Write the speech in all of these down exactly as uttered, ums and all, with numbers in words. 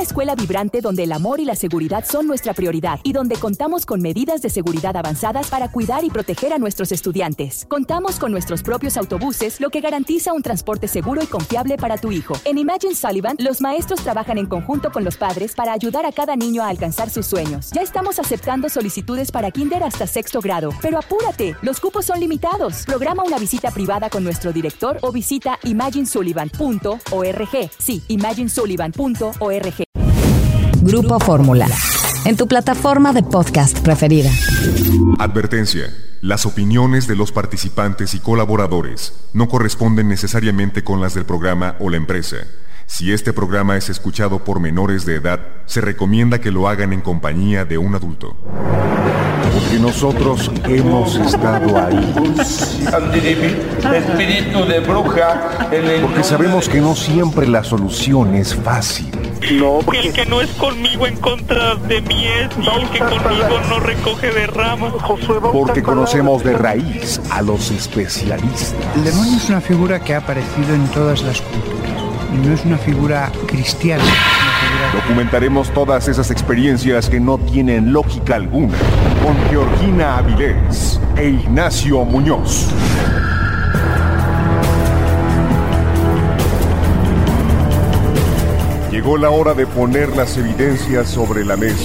Una escuela vibrante donde el amor y la seguridad son nuestra prioridad y donde contamos con medidas de seguridad avanzadas para cuidar y proteger a nuestros estudiantes. Contamos con nuestros propios autobuses, lo que garantiza un transporte seguro y confiable para tu hijo. En Imagine Sullivan, los maestros trabajan en conjunto con los padres para ayudar a cada niño a alcanzar sus sueños. Ya estamos aceptando solicitudes para kinder hasta sexto grado, pero apúrate, los cupos son limitados. Programa una visita privada con nuestro director o visita imagine sullivan punto org. Sí, imagine sullivan punto org. Grupo Fórmula, en tu plataforma de podcast preferida. Advertencia. Las opiniones de los participantes y colaboradores no corresponden necesariamente con las del programa o la empresa. Si este programa es escuchado por menores de edad, se recomienda que lo hagan en compañía de un adulto. Porque nosotros hemos estado ahí. Espíritu de bruja. Porque sabemos que no siempre la solución es fácil. No, el que no es conmigo en contra de mí es, y el que conmigo no recoge de ramas. Porque conocemos de raíz a los especialistas. El demonio es una figura que ha aparecido en todas las culturas. Y no es una figura cristiana. Es una figura... Documentaremos todas esas experiencias que no tienen lógica alguna con Georgina Avilés e Ignacio Muñoz. Llegó la hora de poner las evidencias sobre la mesa.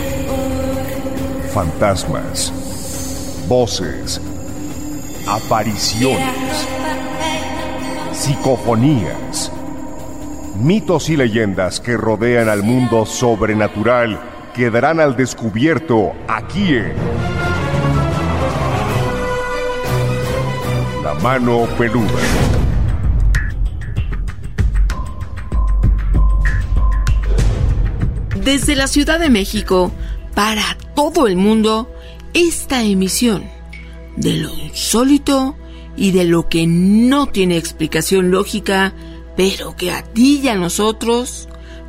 Fantasmas, voces, apariciones, psicofonías, mitos y leyendas que rodean al mundo sobrenatural quedarán al descubierto aquí en La Mano Peluda. Desde la Ciudad de México, para todo el mundo, esta emisión de lo insólito y de lo que no tiene explicación lógica, pero que a ti y a nosotros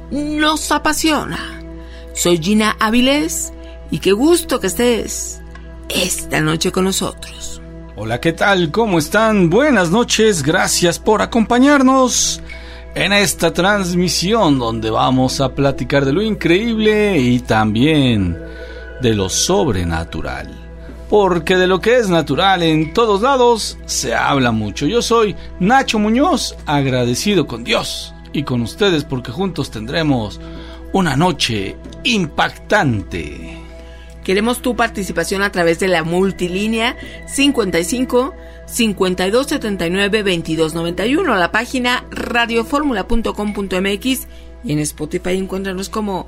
nos apasiona. Soy Gina Avilés y qué gusto que estés esta noche con nosotros. Hola, ¿qué tal? ¿Cómo están? Buenas noches, gracias por acompañarnos en esta transmisión donde vamos a platicar de lo increíble y también de lo sobrenatural. Porque de lo que es natural en todos lados se habla mucho. Yo soy Nacho Muñoz, agradecido con Dios y con ustedes porque juntos tendremos una noche impactante. Queremos tu participación a través de la multilínea cincuenta y cinco, cincuenta y dos setenta y nueve, veintidós noventa y uno, la página radioformula punto com punto m x y en Spotify encuéntranos como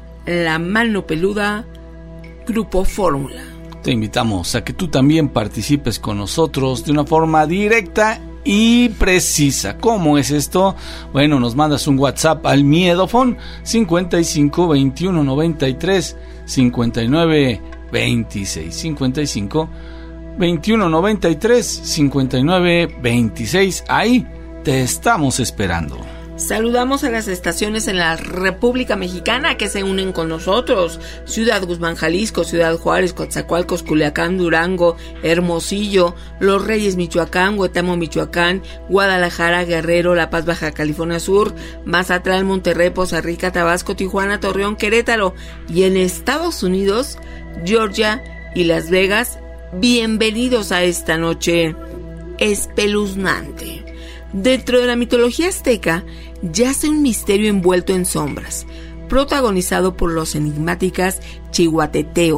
La Mano Peluda Grupo Fórmula. Te invitamos a que tú también participes con nosotros de una forma directa y precisa. ¿Cómo es esto? Bueno, nos mandas un WhatsApp al Miedofon cincuenta y cinco, veintiuno, noventa y tres, cincuenta y nueve, veintiséis, cincuenta y cinco, veintiuno, noventa y tres, cincuenta y nueve, veintiséis. Ahí te estamos esperando. Saludamos a las estaciones en la República Mexicana que se unen con nosotros: Ciudad Guzmán, Jalisco; Ciudad Juárez, Coatzacoalcos, Culiacán, Durango, Hermosillo, Los Reyes, Michoacán; Huetamo, Michoacán; Guadalajara, Guerrero, La Paz, Baja California Sur; Mazatlán, Monterrey, Poza Rica, Tabasco, Tijuana, Torreón, Querétaro, y en Estados Unidos, Georgia y Las Vegas. Bienvenidos a esta noche espeluznante. Dentro de la mitología azteca yace un misterio envuelto en sombras, protagonizado por los enigmáticas Chihuateteo.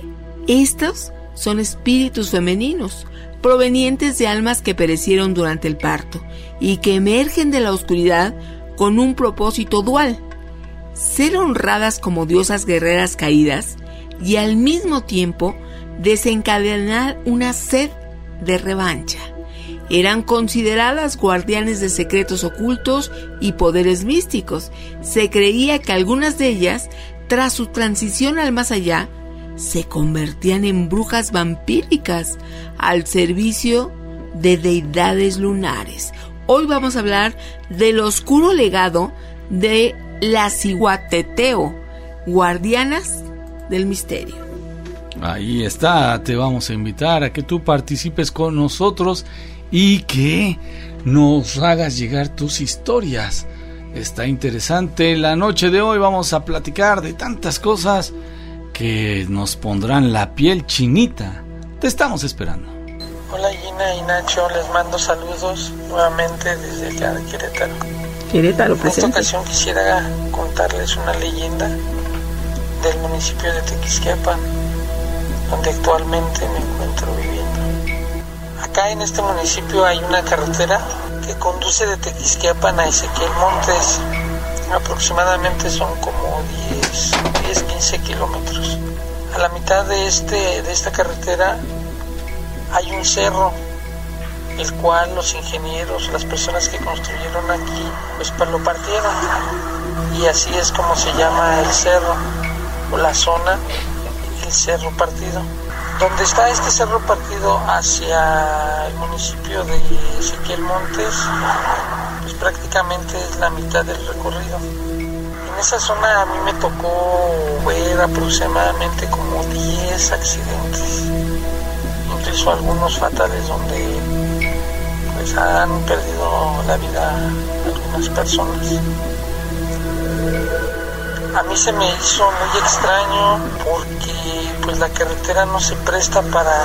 Estos son espíritus femeninos, provenientes de almas que perecieron durante el parto y que emergen de la oscuridad con un propósito dual: ser honradas como diosas guerreras caídas y al mismo tiempo desencadenar una sed de revancha. Eran consideradas guardianes de secretos ocultos y poderes místicos. Se creía que algunas de ellas, tras su transición al más allá, se convertían en brujas vampíricas al servicio de deidades lunares. Hoy vamos a hablar del oscuro legado de las Chihuateteo, guardianas del misterio. Ahí está, te vamos a invitar a que tú participes con nosotros y que nos hagas llegar tus historias. Está interesante. La noche de hoy vamos a platicar de tantas cosas que nos pondrán la piel chinita. Te estamos esperando. Hola Gina y Nacho, les mando saludos nuevamente desde acá de Querétaro. Querétaro, presente. En esta ocasión quisiera contarles una leyenda del municipio de Tequisquiapan, donde actualmente me encuentro viviendo. Acá en este municipio hay una carretera que conduce de Tequisquiapan a Ezequiel Montes. Aproximadamente son como diez, quince kilómetros. A la mitad de, este, de esta carretera hay un cerro, el cual los ingenieros, las personas que construyeron aquí, pues lo partieron. Y así es como se llama el cerro, o la zona, el cerro partido. Donde está este cerro partido hacia el municipio de Ezequiel Montes, pues prácticamente es la mitad del recorrido. En esa zona a mí me tocó ver aproximadamente como diez accidentes, incluso algunos fatales donde pues han perdido la vida algunas personas. A mí se me hizo muy extraño porque pues la carretera no se presta para,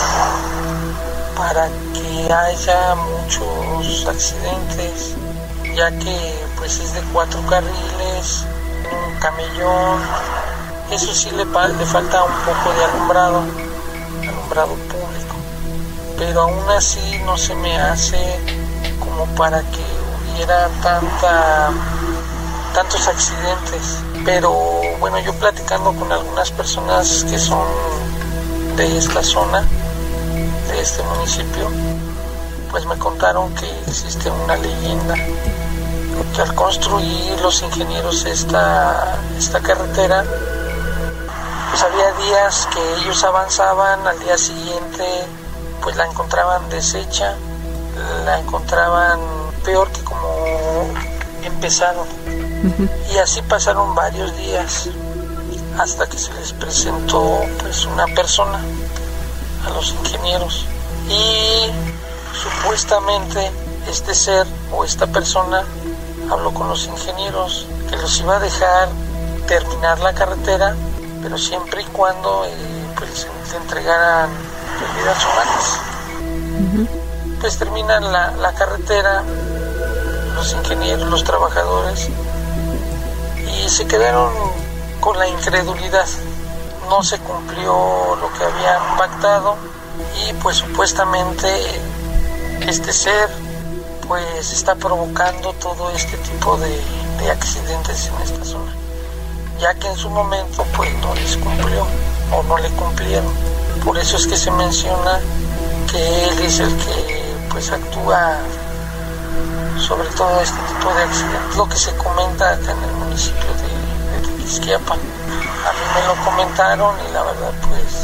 para que haya muchos accidentes, ya que pues es de cuatro carriles, un camellón. Eso sí le, le falta un poco de alumbrado, alumbrado público, pero aún así no se me hace como para que hubiera tanta, tantos accidentes. Pero bueno, yo platicando con algunas personas que son de esta zona, de este municipio, pues me contaron que existe una leyenda, que al construir los ingenieros esta, esta carretera, pues había días que ellos avanzaban, al día siguiente pues la encontraban deshecha, la encontraban peor que como empezaron. Y así pasaron varios días hasta que se les presentó pues una persona a los ingenieros y supuestamente este ser o esta persona habló con los ingenieros que los iba a dejar terminar la carretera, pero siempre y cuando eh, pues le entregaran vidas humanas. Uh-huh. Pues terminan la, la carretera los ingenieros, los trabajadores, y se quedaron con la incredulidad. No se cumplió lo que habían pactado y pues supuestamente este ser pues está provocando todo este tipo de, de accidentes en esta zona, ya que en su momento pues no les cumplió o no le cumplieron. Por eso es que se menciona que él es el que pues actúa sobre todo este tipo de accidentes, lo que se comenta acá en el municipio de, de Tequisquiapan. A mí me lo comentaron y la verdad pues,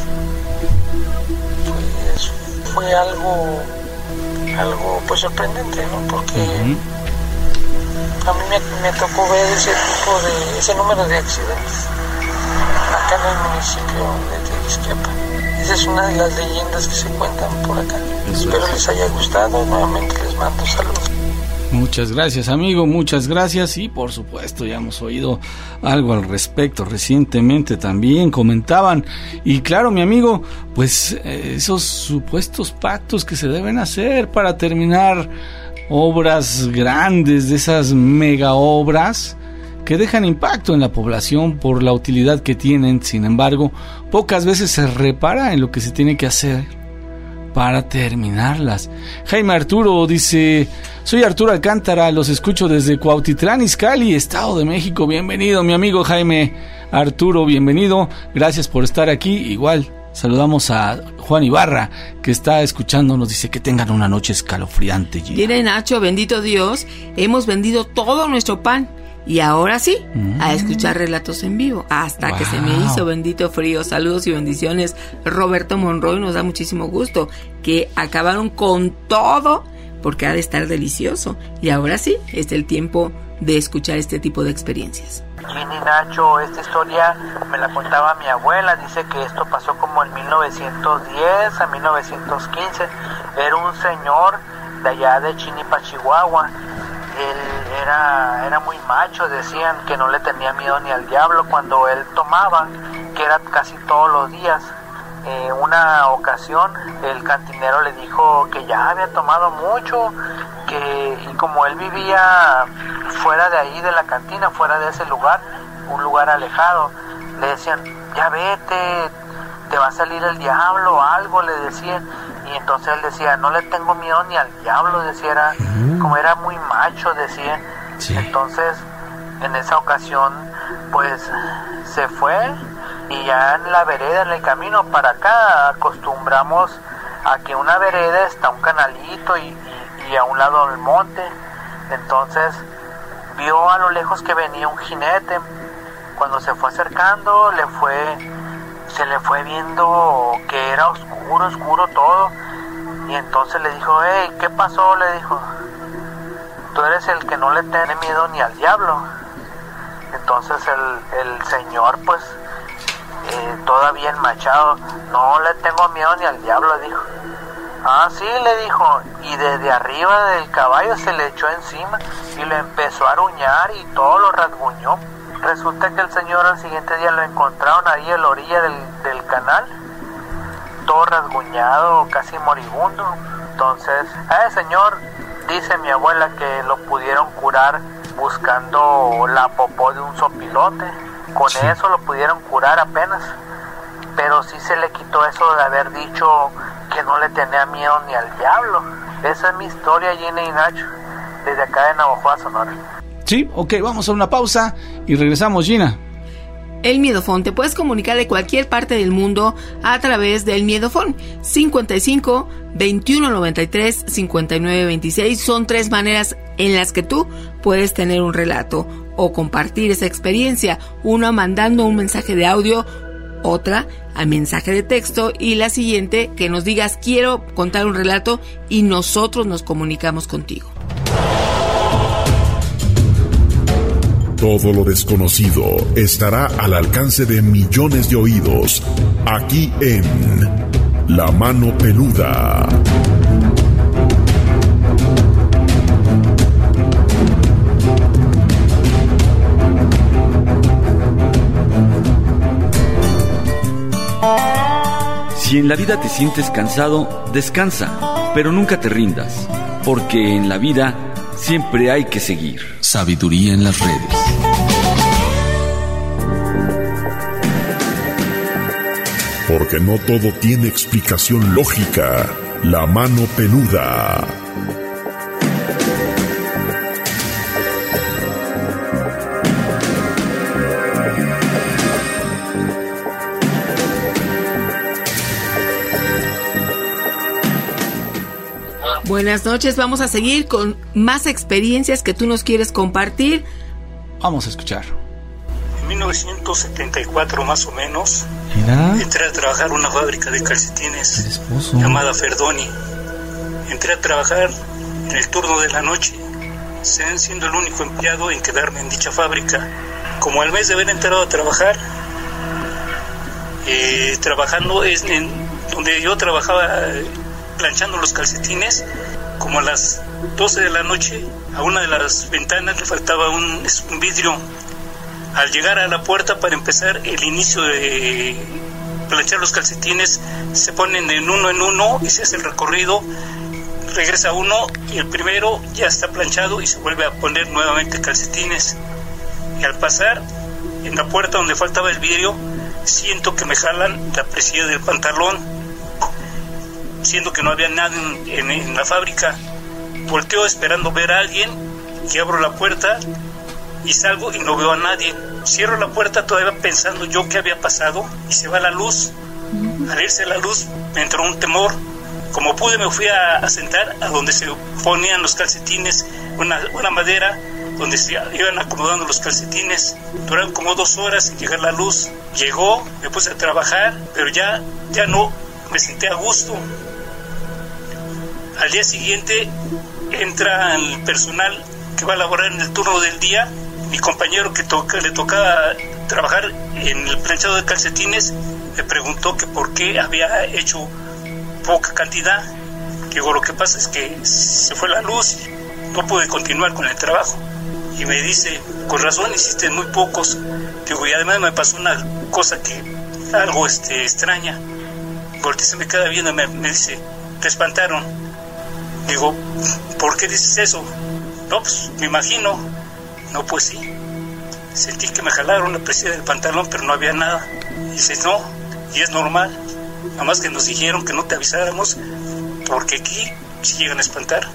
pues fue algo algo pues sorprendente, ¿no? Porque uh-huh. a mí me, me tocó ver ese tipo de ese número de accidentes acá en el municipio de Tequisquiapan. Esa es una de las leyendas que se cuentan por acá. Eso Espero es. les haya gustado. Nuevamente les mando saludos. Muchas gracias, amigo, muchas gracias. Y por supuesto ya hemos oído algo al respecto recientemente, también comentaban. Y claro, mi amigo, pues eh, esos supuestos pactos que se deben hacer para terminar obras grandes, de esas mega obras que dejan impacto en la población por la utilidad que tienen. Sin embargo, pocas veces se repara en lo que se tiene que hacer para terminarlas. Jaime Arturo dice: soy Arturo Alcántara, los escucho desde Cuautitlán Izcalli, Estado de México. Bienvenido, mi amigo Jaime Arturo, bienvenido, gracias por estar aquí. Igual saludamos a Juan Ibarra, que está escuchándonos, dice que tengan una noche escalofriante. Mire, Nacho, bendito Dios, hemos vendido todo nuestro pan. Y ahora sí, mm. a escuchar relatos en vivo, hasta wow. que se me hizo bendito frío. Saludos y bendiciones, Roberto Monroy, nos da muchísimo gusto que acabaron con todo, porque ha de estar delicioso. Y ahora sí, es el tiempo de escuchar este tipo de experiencias. Gini, Nacho, esta historia me la contaba mi abuela, dice que esto pasó como en mil novecientos diez a mil novecientos quince, era un señor de allá de Chinipa, Chihuahua. él era, era muy macho, decían que no le tenía miedo ni al diablo cuando él tomaba, que era casi todos los días. Eh, una ocasión el cantinero le dijo que ya había tomado mucho, que y como él vivía fuera de ahí de la cantina, fuera de ese lugar, un lugar alejado, le decían, ya vete, te va a salir el diablo o algo, le decían. Y entonces él decía, no le tengo miedo ni al diablo, decía, era, uh-huh. como era muy macho, decía. Sí. Entonces, en esa ocasión, pues, se fue, y ya en la vereda, en el camino para acá, acostumbramos a que una vereda está un canalito y, y, y a un lado el monte. Entonces, vio a lo lejos que venía un jinete. Cuando se fue acercando, le fue... se le fue viendo que era oscuro, oscuro todo, y entonces le dijo, hey, ¿qué pasó? Le dijo, tú eres el que no le tiene miedo ni al diablo. Entonces el, el señor, pues, eh, todavía enmachado, no le tengo miedo ni al diablo, dijo. Ah, sí, le dijo, y desde arriba del caballo se le echó encima y le empezó a aruñar y todo lo rasguñó. Resulta que el señor al siguiente día lo encontraron ahí a la orilla del, del canal, todo rasguñado, casi moribundo. Entonces, a ese señor, dice mi abuela, que lo pudieron curar buscando la popó de un sopilote. Con sí. eso lo pudieron curar apenas, pero sí se le quitó eso de haber dicho que no le tenía miedo ni al diablo. Esa es mi historia, Gina y Nacho, desde acá de Navajoa, Sonora. Sí, ok, vamos a una pausa y regresamos, Gina. El Miedofón, te puedes comunicar de cualquier parte del mundo a través del Miedofón. cincuenta y cinco, veintiuno noventa y tres, cincuenta y nueve veintiséis. Son tres maneras en las que tú puedes tener un relato o compartir esa experiencia. Una mandando un mensaje de audio, otra a mensaje de texto, y la siguiente que nos digas quiero contar un relato y nosotros nos comunicamos contigo. Todo lo desconocido estará al alcance de millones de oídos, aquí en La Mano Peluda. Si en la vida te sientes cansado, descansa, pero nunca te rindas, porque en la vida siempre hay que seguir. Sabiduría en las redes. Porque no todo tiene explicación lógica. La Mano Peluda. Buenas noches, vamos a seguir con más experiencias que tú nos quieres compartir. Vamos a escuchar. En mil novecientos setenta y cuatro más o menos, ¿Era? entré a trabajar en una fábrica de calcetines llamada Ferdoni. Entré a trabajar en el turno de la noche, siendo el único empleado en quedarme en dicha fábrica. Como al mes de haber entrado a trabajar, eh, trabajando es en donde yo trabajaba eh, planchando los calcetines, como a las doce de la noche, a una de las ventanas le faltaba un, un vidrio. Al llegar a la puerta para empezar el inicio de planchar los calcetines, se ponen en uno en uno y se hace el recorrido, regresa uno y el primero ya está planchado y se vuelve a poner nuevamente calcetines. Y al pasar en la puerta donde faltaba el vidrio, siento que me jalan la presilla del pantalón, siendo que no había nada en, en, en la fábrica. Volteo esperando ver a alguien y abro la puerta y salgo y no veo a nadie. Cierro la puerta todavía pensando yo qué había pasado y se va la luz. Al irse la luz me entró un temor. Como pude me fui a, a sentar a donde se ponían los calcetines, una, una madera donde se iban acomodando los calcetines. Duraron como dos horas en llegar la luz. Llegó, me puse a trabajar, pero ya, ya no me senté a gusto. Al día siguiente entra el personal que va a laborar en el turno del día. Mi compañero que toca, le tocaba trabajar en el planchado de calcetines me preguntó que por qué había hecho poca cantidad. Digo, lo que pasa es que se fue la luz, no pude continuar con el trabajo. Y me dice, con razón hiciste muy pocos. Digo, y además me pasó una cosa que, algo este, extraña. Volteé, se me queda viendo y me, me dice, te espantaron. Digo, ¿por qué dices eso? No, pues me imagino. No, pues sí. Sentí que me jalaron la presión del pantalón, pero no había nada. Y dice, no, y es normal. Nada más que nos dijeron que no te avisáramos, porque aquí sí llegan a espantar.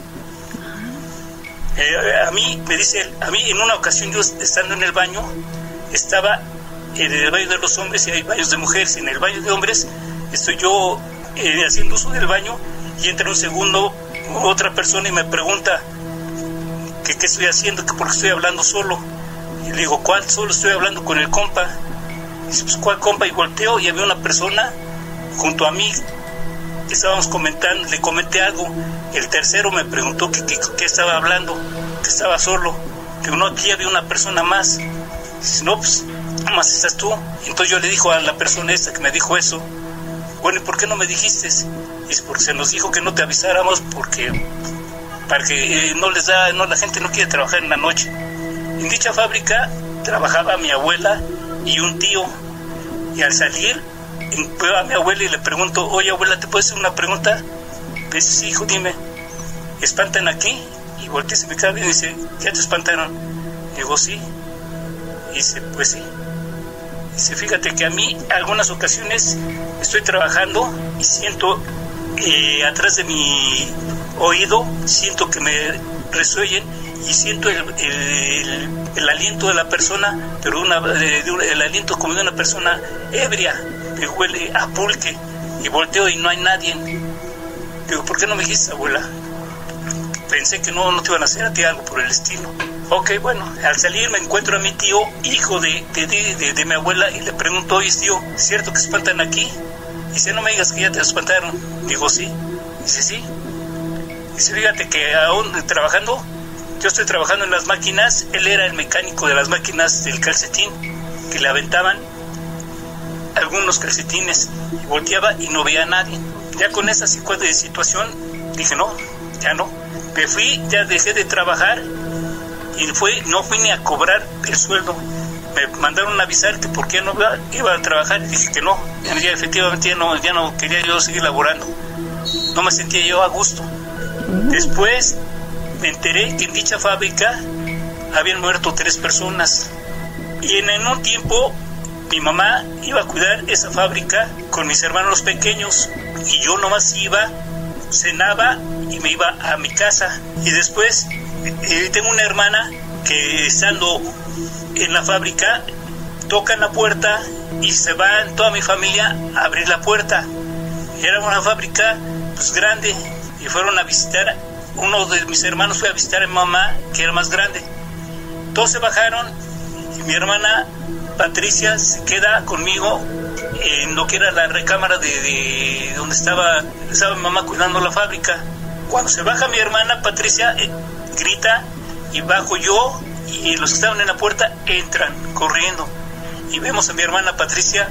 Eh, a mí, me dice él, a mí en una ocasión yo estando en el baño, estaba en el baño de los hombres y hay baños de mujeres. En el baño de hombres estoy yo eh, haciendo uso del baño y entra un segundo otra persona y me pregunta que qué estoy haciendo, que por qué estoy hablando solo. Y le digo, ¿cuál? Solo estoy hablando con el compa. Y dice, pues ¿cuál compa? Y volteo y había una persona junto a mí. Estábamos comentando, le comenté algo. El tercero me preguntó que, que, que estaba hablando, que estaba solo. Digo, no, aquí había una persona más. Dice, no, pues, nada más estás tú. Entonces yo le digo a la persona esta que me dijo eso, bueno, ¿y por qué no me dijiste? Dice, porque se nos dijo que no te avisáramos porque para que eh, no les da, no, la gente no quiere trabajar en la noche. En dicha fábrica trabajaba mi abuela y un tío. Y al salir, veo a mi abuela y le pregunto, oye abuela, ¿te puedo hacer una pregunta? Me dice, sí, hijo, dime. ¿Espantan aquí? Y volteé, se me queda bien y dice, ¿ya te espantaron? Digo, sí. Y dice, pues sí. Dice, fíjate que a mí, algunas ocasiones, estoy trabajando y siento eh, atrás de mi oído, siento que me resuellen y siento el, el, el aliento de la persona, pero una, de, de, el aliento como de una persona ebria, que huele a pulque, y volteo y no hay nadie. Digo, ¿por qué no me dijiste, abuela? Pensé que no, no te iban a hacer a ti algo por el estilo. Ok, bueno, al salir me encuentro a mi tío, hijo de, de, de, de, de mi abuela, y le pregunto, oye tío, ¿es cierto que espantan aquí? Dice, no me digas que ya te espantaron. Digo, sí. Dice, sí. Dice, fíjate que aún trabajando, yo estoy trabajando en las máquinas, él era el mecánico de las máquinas del calcetín, que le aventaban algunos calcetines, y volteaba y no veía a nadie. Ya con esa situación dije, no, ya no. Me fui, ya dejé de trabajar, y fue, no fui ni a cobrar el sueldo. Me mandaron a avisar que por qué no iba, iba a trabajar, y dije que no, ya efectivamente ya no, ya no quería yo seguir laborando, no me sentía yo a gusto. Después me enteré que en dicha fábrica habían muerto tres personas, y en, en un tiempo mi mamá iba a cuidar esa fábrica con mis hermanos pequeños, y yo nomás iba, cenaba y me iba a mi casa. Y después eh, tengo una hermana que estando en la fábrica tocan la puerta y se van toda mi familia a abrir la puerta. Era una fábrica pues grande, y fueron a visitar, uno de mis hermanos fue a visitar a mi mamá, que era más grande. Todos se bajaron y mi hermana Patricia se queda conmigo en lo que era la recámara de, de donde estaba, estaba mi mamá cuidando la fábrica. Cuando se baja mi hermana Patricia, eh, grita, y bajo yo, y los que estaban en la puerta entran corriendo, y vemos a mi hermana Patricia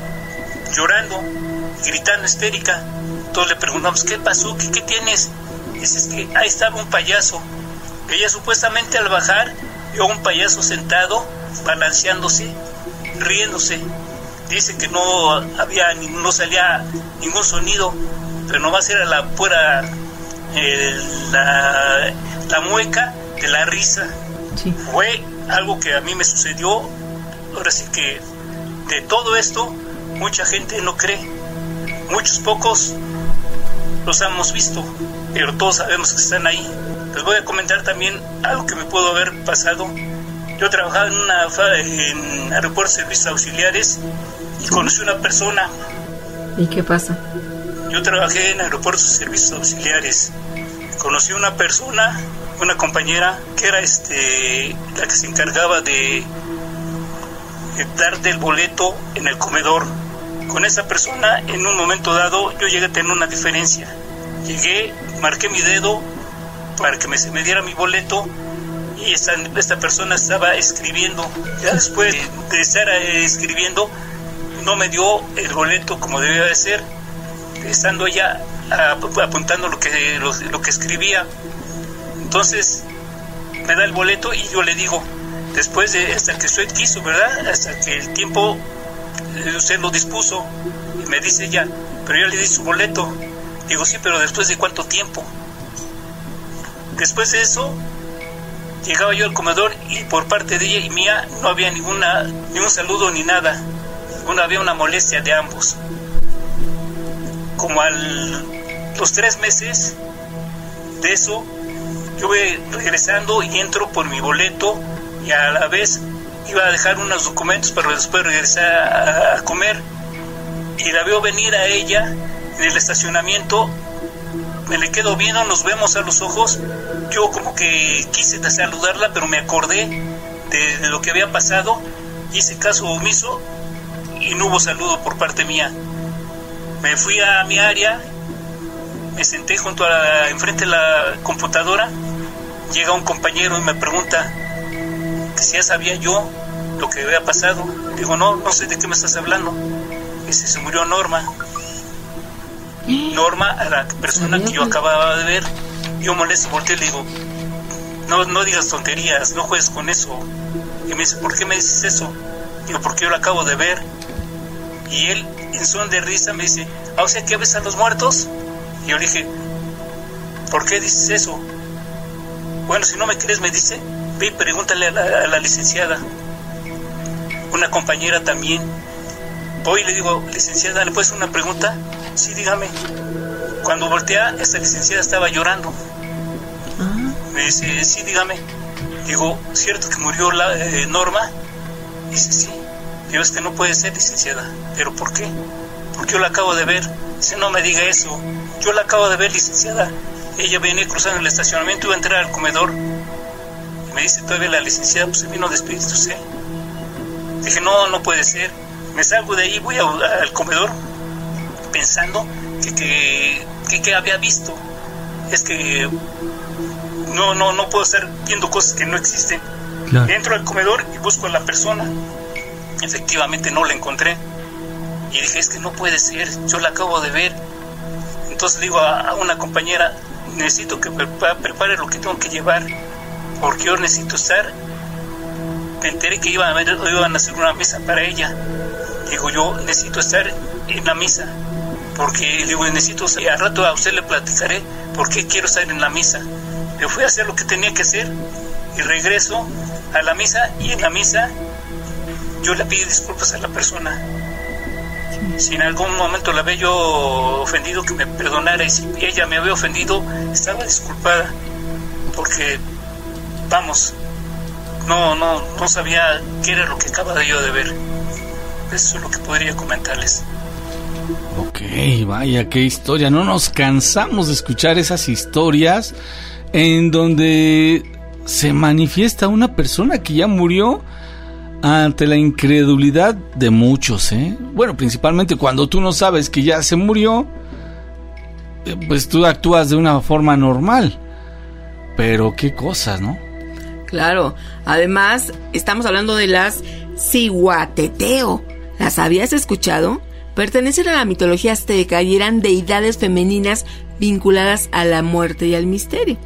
llorando, gritando histérica. Todos le preguntamos, ¿qué pasó? ¿Qué, qué tienes? Dice, es que ahí estaba un payaso. Ella supuestamente al bajar vio un payaso sentado, balanceándose, riéndose. Dice que no había, no salía ningún sonido, pero nomás era la pura eh, la, la mueca de la risa. Sí. Fue algo que a mí me sucedió. Ahora sí que de todo esto mucha gente no cree, muchos pocos los hemos visto, pero todos sabemos que están ahí. Les voy a comentar también algo que me pudo haber pasado. Yo trabajaba en una en aeropuertos de servicios auxiliares y conocí una persona. ¿Y qué pasa? Yo trabajé en aeropuertos de servicios auxiliares. Conocí una persona, una compañera, que era este la que se encargaba de, de darte el boleto en el comedor. Con esa persona, en un momento dado, yo llegué a tener una diferencia. Llegué, marqué mi dedo para que me, se me diera mi boleto, y esta, esta persona estaba escribiendo. Ya después de estar escribiendo, no me dio el boleto como debía de ser, estando ella apuntando lo que, lo, lo que escribía. Entonces me da el boleto y yo le digo, después de hasta que usted quiso, ¿verdad? Hasta que el tiempo usted lo dispuso. Y me dice ella, pero yo le di su boleto. Digo, sí, pero después de cuánto tiempo. Después de eso, llegaba yo al comedor y por parte de ella y mía no había ninguna, ningún saludo ni nada. No había una molestia de ambos. Como a los tres meses de eso, yo voy regresando y entro por mi boleto y a la vez iba a dejar unos documentos para después regresar a, a comer. Y la veo venir a ella en el estacionamiento, me le quedo viendo, nos vemos a los ojos. Yo como que quise saludarla, pero me acordé de, de lo que había pasado, hice caso omiso y no hubo saludo por parte mía. Me fui a mi área, me senté junto a la, enfrente de la computadora. Llega un compañero y me pregunta que si ya sabía yo lo que había pasado. Digo, no, no sé de qué me estás hablando. Dice, se murió Norma. Norma, a la persona que yo acababa de ver. Yo molesto, volteé y le digo, no, no digas tonterías, no juegues con eso. Y me dice, ¿por qué me dices eso? Digo, porque yo lo acabo de ver. Y él, en son de risa, me dice, ¿ah, o sea que ves a los muertos? Y yo le dije, ¿por qué dices eso? Bueno, si no me crees, me dice, ve y pregúntale a la, a la licenciada. Una compañera también. Voy y le digo, licenciada, ¿le puedes hacer una pregunta? Sí, dígame. Cuando voltea, esta licenciada estaba llorando. Me dice, sí, dígame. Digo, ¿cierto que murió la, eh, Norma? Dice, sí. Digo, es que no puede ser, licenciada. ¿Pero por qué? Porque yo la acabo de ver. Dice, no me diga eso. Yo la acabo de ver, licenciada. Ella venía cruzando el estacionamiento, iba a entrar al comedor. Y me dice, todavía la licenciada, pues se vino a despedirse. Dije, no, no puede ser. Me salgo de ahí, voy a, a, al comedor pensando que, que, que, que había visto. Es que no, no, no puedo estar viendo cosas que no existen. Claro. Entro al comedor y busco a la persona. Efectivamente no la encontré. Y dije, es que no puede ser, yo la acabo de ver. Entonces le digo a, a una compañera, necesito que prepare, prepare lo que tengo que llevar, porque yo necesito estar. Me enteré que iban a, ver, iban a hacer una misa para ella. Digo, yo necesito estar en la misa, porque digo, necesito, y al rato a usted le platicaré por qué quiero estar en la misa. Yo fui a hacer lo que tenía que hacer y regreso a la misa, y en la misa yo le pido disculpas a la persona. Si en algún momento la había yo ofendido, que me perdonara, y si ella me había ofendido, estaba disculpada, porque vamos, no, no, no sabía qué era lo que acababa yo de ver. Eso es lo que podría comentarles. Ok, vaya, qué historia. No nos cansamos de escuchar esas historias en donde se manifiesta una persona que ya murió ante la incredulidad de muchos, ¿eh? Bueno, principalmente cuando tú no sabes que ya se murió, pues tú actúas de una forma normal. Pero qué cosas, ¿no? Claro, además estamos hablando de las Cihuateteo. ¿Las habías escuchado? Pertenecen a la mitología azteca y eran deidades femeninas vinculadas a la muerte y al misterio.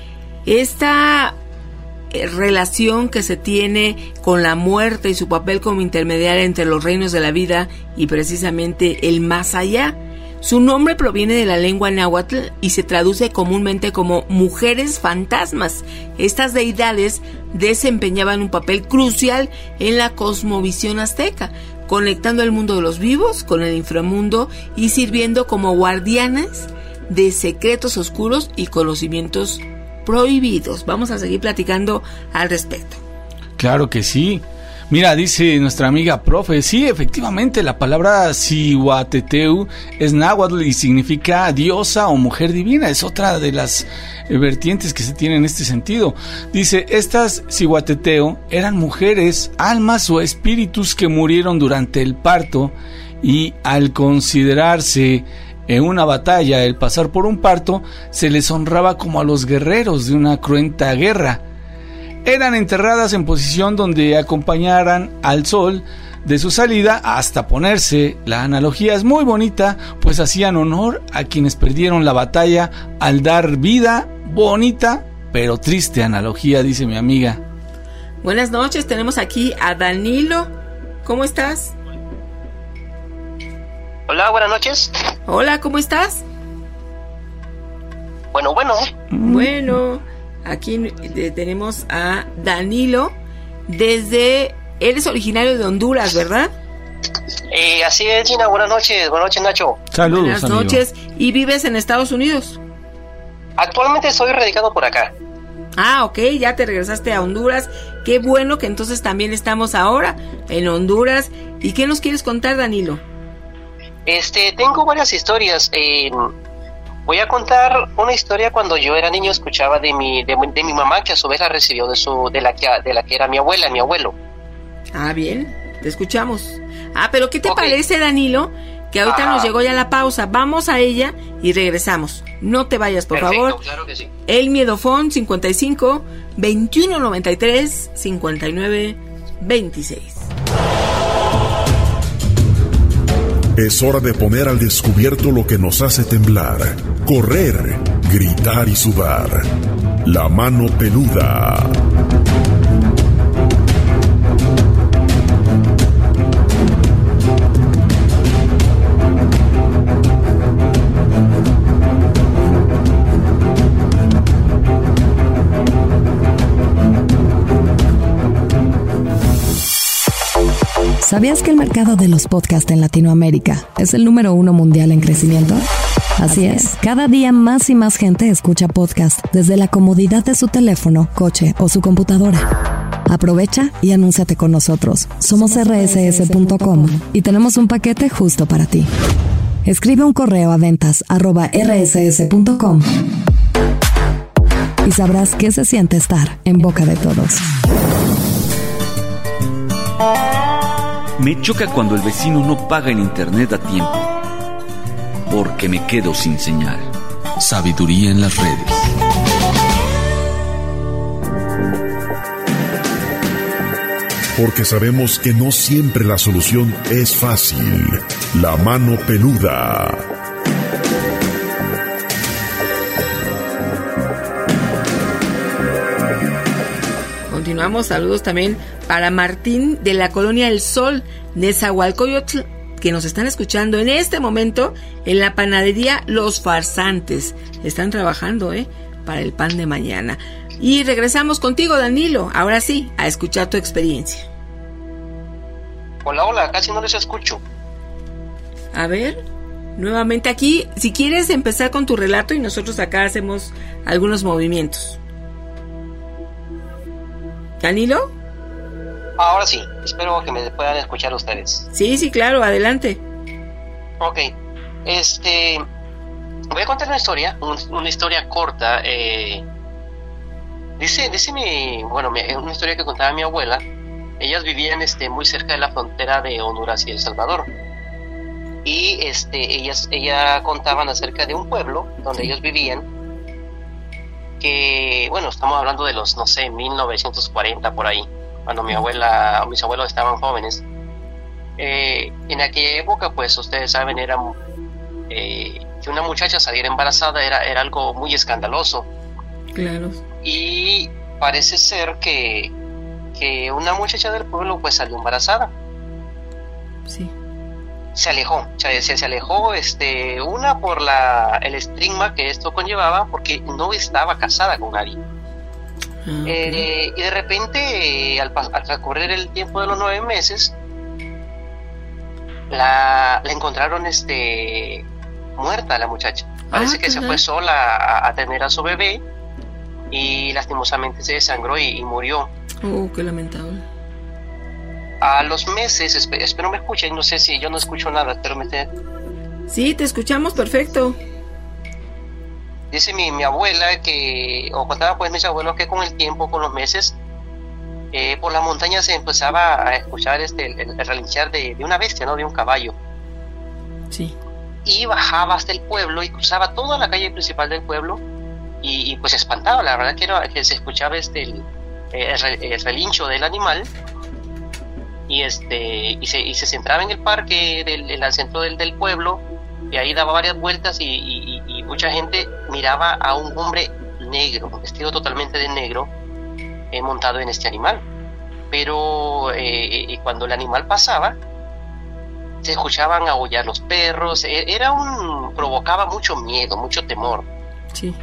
Esta relación que se tiene con la muerte y su papel como intermediaria entre los reinos de la vida y precisamente el más allá. Su nombre proviene de la lengua náhuatl y se traduce comúnmente como mujeres fantasmas. Estas deidades desempeñaban un papel crucial en la cosmovisión azteca, conectando el mundo de los vivos con el inframundo y sirviendo como guardianas de secretos oscuros y conocimientos prohibidos. Vamos a seguir platicando al respecto. Claro que sí. Mira, dice nuestra amiga profe, sí, efectivamente, la palabra Cihuateteu es náhuatl y significa diosa o mujer divina. Es otra de las vertientes que se tienen en este sentido. Dice, estas Cihuateteu eran mujeres, almas o espíritus que murieron durante el parto, y al considerarse en una batalla el pasar por un parto, se les honraba como a los guerreros de una cruenta guerra. Eran enterradas en posición donde acompañaran al sol de su salida hasta ponerse. La analogía es muy bonita, pues hacían honor a quienes perdieron la batalla al dar vida bonita pero triste analogía, dice mi amiga. Buenas noches, tenemos aquí a Danilo. ¿Cómo estás? Hola, buenas noches. Hola, ¿cómo estás? Bueno, bueno. Bueno, aquí tenemos a Danilo desde... Eres originario de Honduras, ¿verdad? Eh, así es, Gina. Buenas noches. Buenas noches, Nacho. Saludos, Buenas amigo. noches. ¿Y vives en Estados Unidos? Actualmente estoy radicado por acá. Ah, ok, ya te regresaste a Honduras. Qué bueno que entonces también estamos ahora en Honduras. ¿Y qué nos quieres contar, Danilo? Este, tengo varias historias. Eh, voy a contar una historia cuando yo era niño. Escuchaba de mi de, de mi mamá, que a su vez la recibió de su de la que de la que era mi abuela, mi abuelo. Ah, bien, te escuchamos. Ah, pero ¿qué te Okay. parece, Danilo? Que ahorita Ajá. nos llegó ya la pausa. Vamos a ella y regresamos. No te vayas, por Perfecto, favor. claro que sí. El Miedofón cincuenta y cinco, veintiuno noventa y tres, cincuenta y nueve, veintiséis. Es hora de poner al descubierto lo que nos hace temblar, correr, gritar y sudar. La mano peluda. ¿Sabías que el mercado de los podcasts en Latinoamérica es el número uno mundial en crecimiento? Así es, cada día más y más gente escucha podcast desde la comodidad de su teléfono, coche o su computadora. Aprovecha y anúnciate con nosotros. Somos erre ese ese punto com y tenemos un paquete justo para ti. Escribe un correo a ventas arroba erre ese ese punto com y sabrás qué se siente estar en boca de todos. Me choca cuando el vecino no paga el internet a tiempo, porque me quedo sin señal. Sabiduría en las redes. Porque sabemos que no siempre la solución es fácil. La mano peluda. Continuamos, saludos también para Martín de la colonia El Sol, Nezahualcóyotl, que nos están escuchando en este momento en la panadería Los Farsantes. Están trabajando, ¿eh? Para el pan de mañana. Y regresamos contigo, Danilo, ahora sí, a escuchar tu experiencia. Hola, hola, casi no les escucho. A ver, nuevamente aquí, si quieres empezar con tu relato y nosotros acá hacemos algunos movimientos. ¿Danilo? Ahora sí, espero que me puedan escuchar ustedes. Sí, sí, claro, adelante. Ok, este, voy a contar una historia, un, una historia corta. Eh, dice, dice mi, bueno, mi, una historia que contaba mi abuela. Ellas vivían, este, muy cerca de la frontera de Honduras y El Salvador. Y, este, ellas, ella contaban acerca de un pueblo donde ellos vivían. Que, bueno, estamos hablando de los, no sé, mil novecientos cuarenta por ahí, cuando mi abuela, mis abuelos estaban jóvenes. Eh, en aquella época, pues, ustedes saben, era eh, que una muchacha saliera embarazada era, era algo muy escandaloso. Claro. Y parece ser que, que una muchacha del pueblo, pues, salió embarazada. Sí. Se alejó, se, se alejó, este, una por la el estigma que esto conllevaba, porque no estaba casada con nadie. Ah, okay. eh, y de repente, eh, al, al transcurrir el tiempo de los nueve meses, la, la encontraron, este, muerta la muchacha. Parece ah, que se fue sola a, a tener a su bebé y lastimosamente se desangró y, y murió. Oh, qué lamentable. A los meses, espero, espero me escuchen, no sé si yo no escucho nada, espero me estén... Sí, te escuchamos perfecto. Dice mi, mi abuela que, o contaba pues mis abuelos que con el tiempo, con los meses, eh, por las montañas se empezaba a escuchar este, el, el relinchar de, de una bestia, ¿no? De un caballo. Sí. Y bajaba hasta el pueblo y cruzaba toda la calle principal del pueblo y, y pues espantaba, la verdad que, era, que se escuchaba este, el, el, el relincho del animal. Y este y se, y se centraba en el parque del, del al centro del, del pueblo, y ahí daba varias vueltas y, y, y mucha gente miraba a un hombre negro, vestido totalmente de negro, eh, montado en este animal. Pero eh, cuando el animal pasaba, se escuchaban aullar los perros. Era un provocaba mucho miedo, mucho temor. Sí.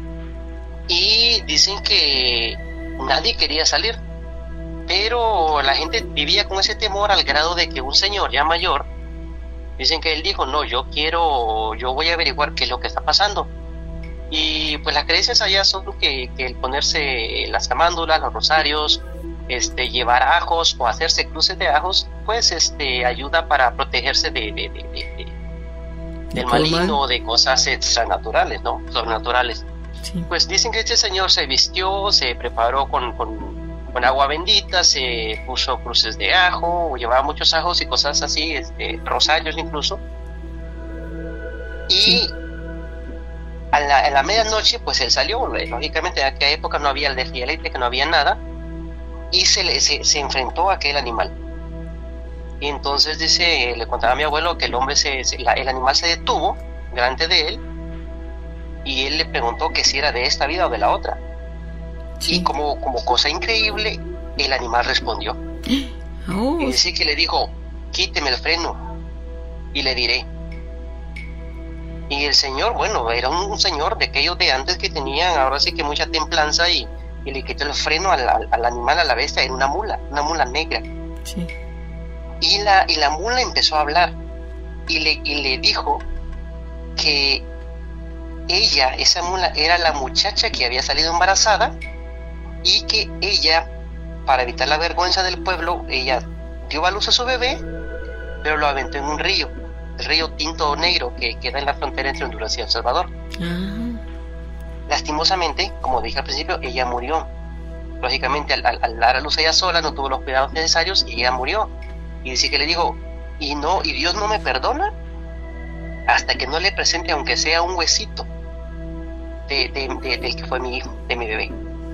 Y dicen que nadie quería salir, pero la gente vivía con ese temor al grado de que un señor ya mayor, dicen que él dijo, no, yo quiero, yo voy a averiguar qué es lo que está pasando. Y pues las creencias allá son que, que el ponerse las camándulas, los rosarios, este, llevar ajos o hacerse cruces de ajos, pues este ayuda para protegerse de, de, de, de, de del maligno o de cosas extranaturales, ¿no? Sobrenaturales. Sí. Pues dicen que este señor se vistió, se preparó con, con, con agua bendita, se puso cruces de ajo, llevaba muchos ajos y cosas así, este, rosarios incluso. Y sí. a, la, a la medianoche, pues él salió, lógicamente en aquella época no había energía eléctrica, no había nada, y se, le, se, se enfrentó a aquel animal. Y entonces dice, le contaba a mi abuelo que el hombre se, se la, el animal se detuvo delante de él y él le preguntó que si era de esta vida o de la otra. Sí. Y como, como cosa increíble, el animal respondió. Oh. Y dice que le dijo, quíteme el freno y le diré. Y el señor, bueno, era un, un señor de aquellos de antes que tenían ahora sí que mucha templanza y, y le quitó el freno al, al, al animal, a la bestia. Era una mula, una mula negra. Sí. Y la, y la mula empezó a hablar y le, y le dijo que ella, esa mula, era la muchacha que había salido embarazada y que ella, para evitar la vergüenza del pueblo, ella dio a luz a su bebé, pero lo aventó en un río, el río Tinto Negro, que queda en la frontera entre Honduras y El Salvador. Uh-huh. Lastimosamente, como dije al principio, ella murió. Lógicamente, al, al, al dar a luz ella sola, no tuvo los cuidados necesarios y ella murió. Y dice que le dijo, y no, y Dios no me perdona hasta que no le presente aunque sea un huesito de, de, de, del que fue mi hijo, de mi bebé.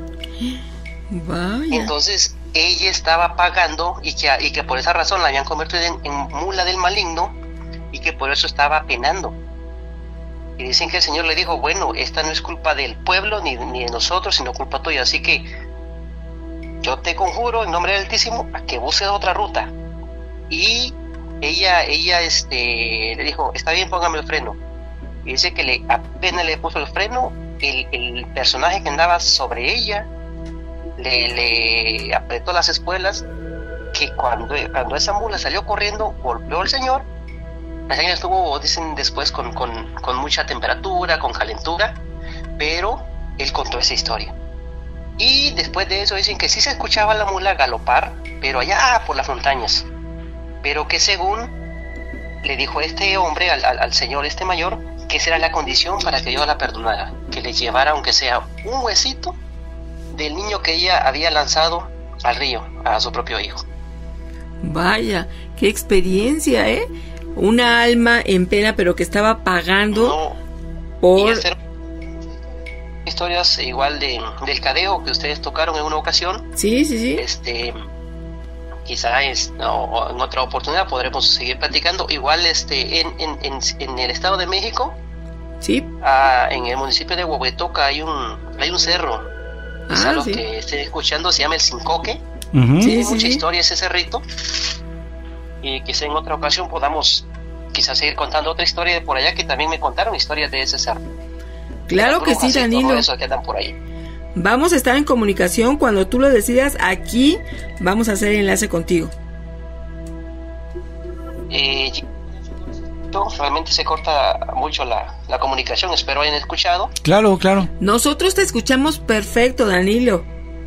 Vaya. Entonces ella estaba pagando y que, y que por esa razón la habían convertido en, en mula del maligno y que por eso estaba penando. Y dicen que el Señor le dijo, bueno, esta no es culpa del pueblo ni, ni de nosotros, sino culpa tuya, así que yo te conjuro en nombre del Altísimo a que busques otra ruta. Y ella, ella este, le dijo, está bien, póngame el freno. Y dice que le, apenas le puso el freno, el, el personaje que andaba sobre ella le, le apretó las espuelas, que cuando, cuando esa mula salió corriendo, golpeó al señor. El señor estuvo, dicen después, con, con, con mucha temperatura, con calentura, pero él contó esa historia. Y después de eso dicen que sí se escuchaba la mula galopar, pero allá por las montañas. Pero que según le dijo este hombre al, al, al señor este mayor, que esa era la condición para que Dios la perdonara, que le llevara aunque sea un huesito del niño que ella había lanzado al río, a su propio hijo. Vaya, qué experiencia, ¿eh? Una alma en pena, pero que estaba pagando no, por... Y hacer historias igual de, del cadeo que ustedes tocaron en una ocasión. Sí, sí, sí. Este... Quizá es, no, en otra oportunidad podremos seguir platicando. Igual este en, en, en, en el Estado de México, sí, ah, en el municipio de Huehuetoca hay un hay un cerro. Quizá ah, los sí. que estén escuchando se llama el Cincoque. Uh-huh. Sí, Tiene sí, mucha sí. historia ese cerrito. Y quizá en otra ocasión podamos quizás seguir contando otra historia de por allá, que también me contaron historias de ese cerro. Claro que sí, Danilo. Eso que andan por ahí. Vamos a estar en comunicación cuando tú lo decidas. Aquí vamos a hacer enlace contigo. Eh, realmente se corta mucho la, la comunicación. Espero hayan escuchado. Claro, claro. Nosotros te escuchamos perfecto, Danilo.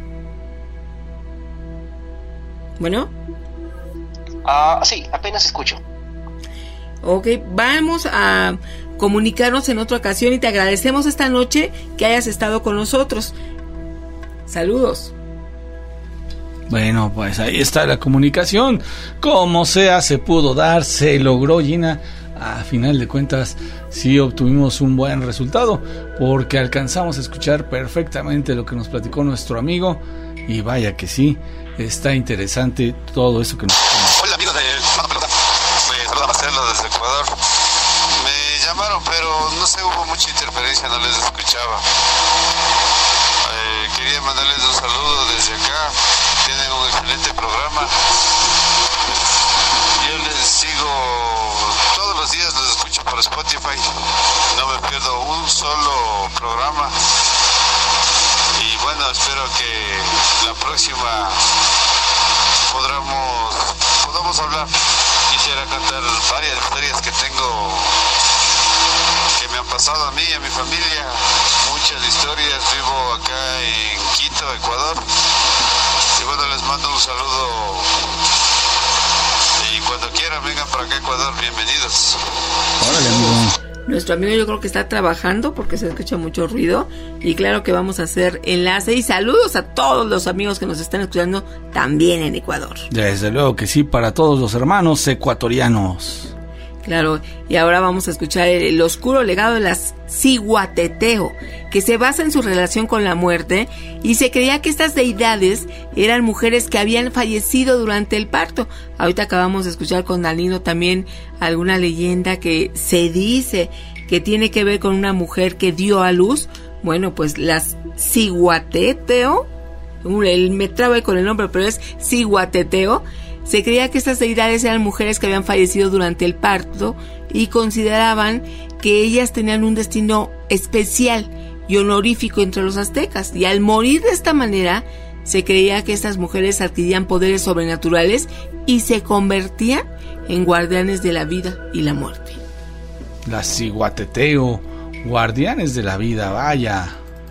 Bueno. Ah, sí, apenas escucho. Ok, vamos a comunicarnos en otra ocasión y te agradecemos esta noche que hayas estado con nosotros. Saludos. Bueno, pues ahí está la comunicación. Como sea, se pudo dar, se logró, Gina. A final de cuentas, sí obtuvimos un buen resultado, porque alcanzamos a escuchar perfectamente lo que nos platicó nuestro amigo. Y vaya que sí, está interesante todo eso que nos... Hola, amigos de Mano Pelota. Me saluda Marcelo desde Ecuador. Me llamaron, pero no sé, hubo mucha interferencia, no les escuchaba. quería mandarles un saludo desde acá. Tienen un excelente programa. Yo les sigo todos los días, los escucho por Spotify. No me pierdo un solo programa. Y bueno, espero que la próxima podamos, podamos hablar. Quisiera contar varias historias que tengo, que me han pasado a mí y a mi familia. Muchas historias. Vivo acá en Quito, Ecuador. Y bueno, les mando un saludo. Y cuando quieran vengan para acá, Ecuador. Bienvenidos. Órale, amigo. Nuestro amigo yo creo que está trabajando porque se escucha mucho ruido. Y claro que vamos a hacer enlace. Y saludos a todos los amigos que nos están escuchando también en Ecuador. Desde luego que sí, para todos los hermanos ecuatorianos. Claro, y ahora vamos a escuchar el, el oscuro legado de las Ciguateteo, que se basa en su relación con la muerte, y se creía que estas deidades eran mujeres que habían fallecido durante el parto. Ahorita acabamos de escuchar con Danilo también alguna leyenda que se dice que tiene que ver con una mujer que dio a luz. Bueno, pues las Ciguateteo, él me traba con el nombre, pero es Ciguateteo. Se creía que estas deidades eran mujeres que habían fallecido durante el parto y consideraban que ellas tenían un destino especial y honorífico entre los aztecas. Y al morir de esta manera, se creía que estas mujeres adquirían poderes sobrenaturales y se convertían en guardianes de la vida y la muerte. Las Ciguateteo, guardianes de la vida, vaya.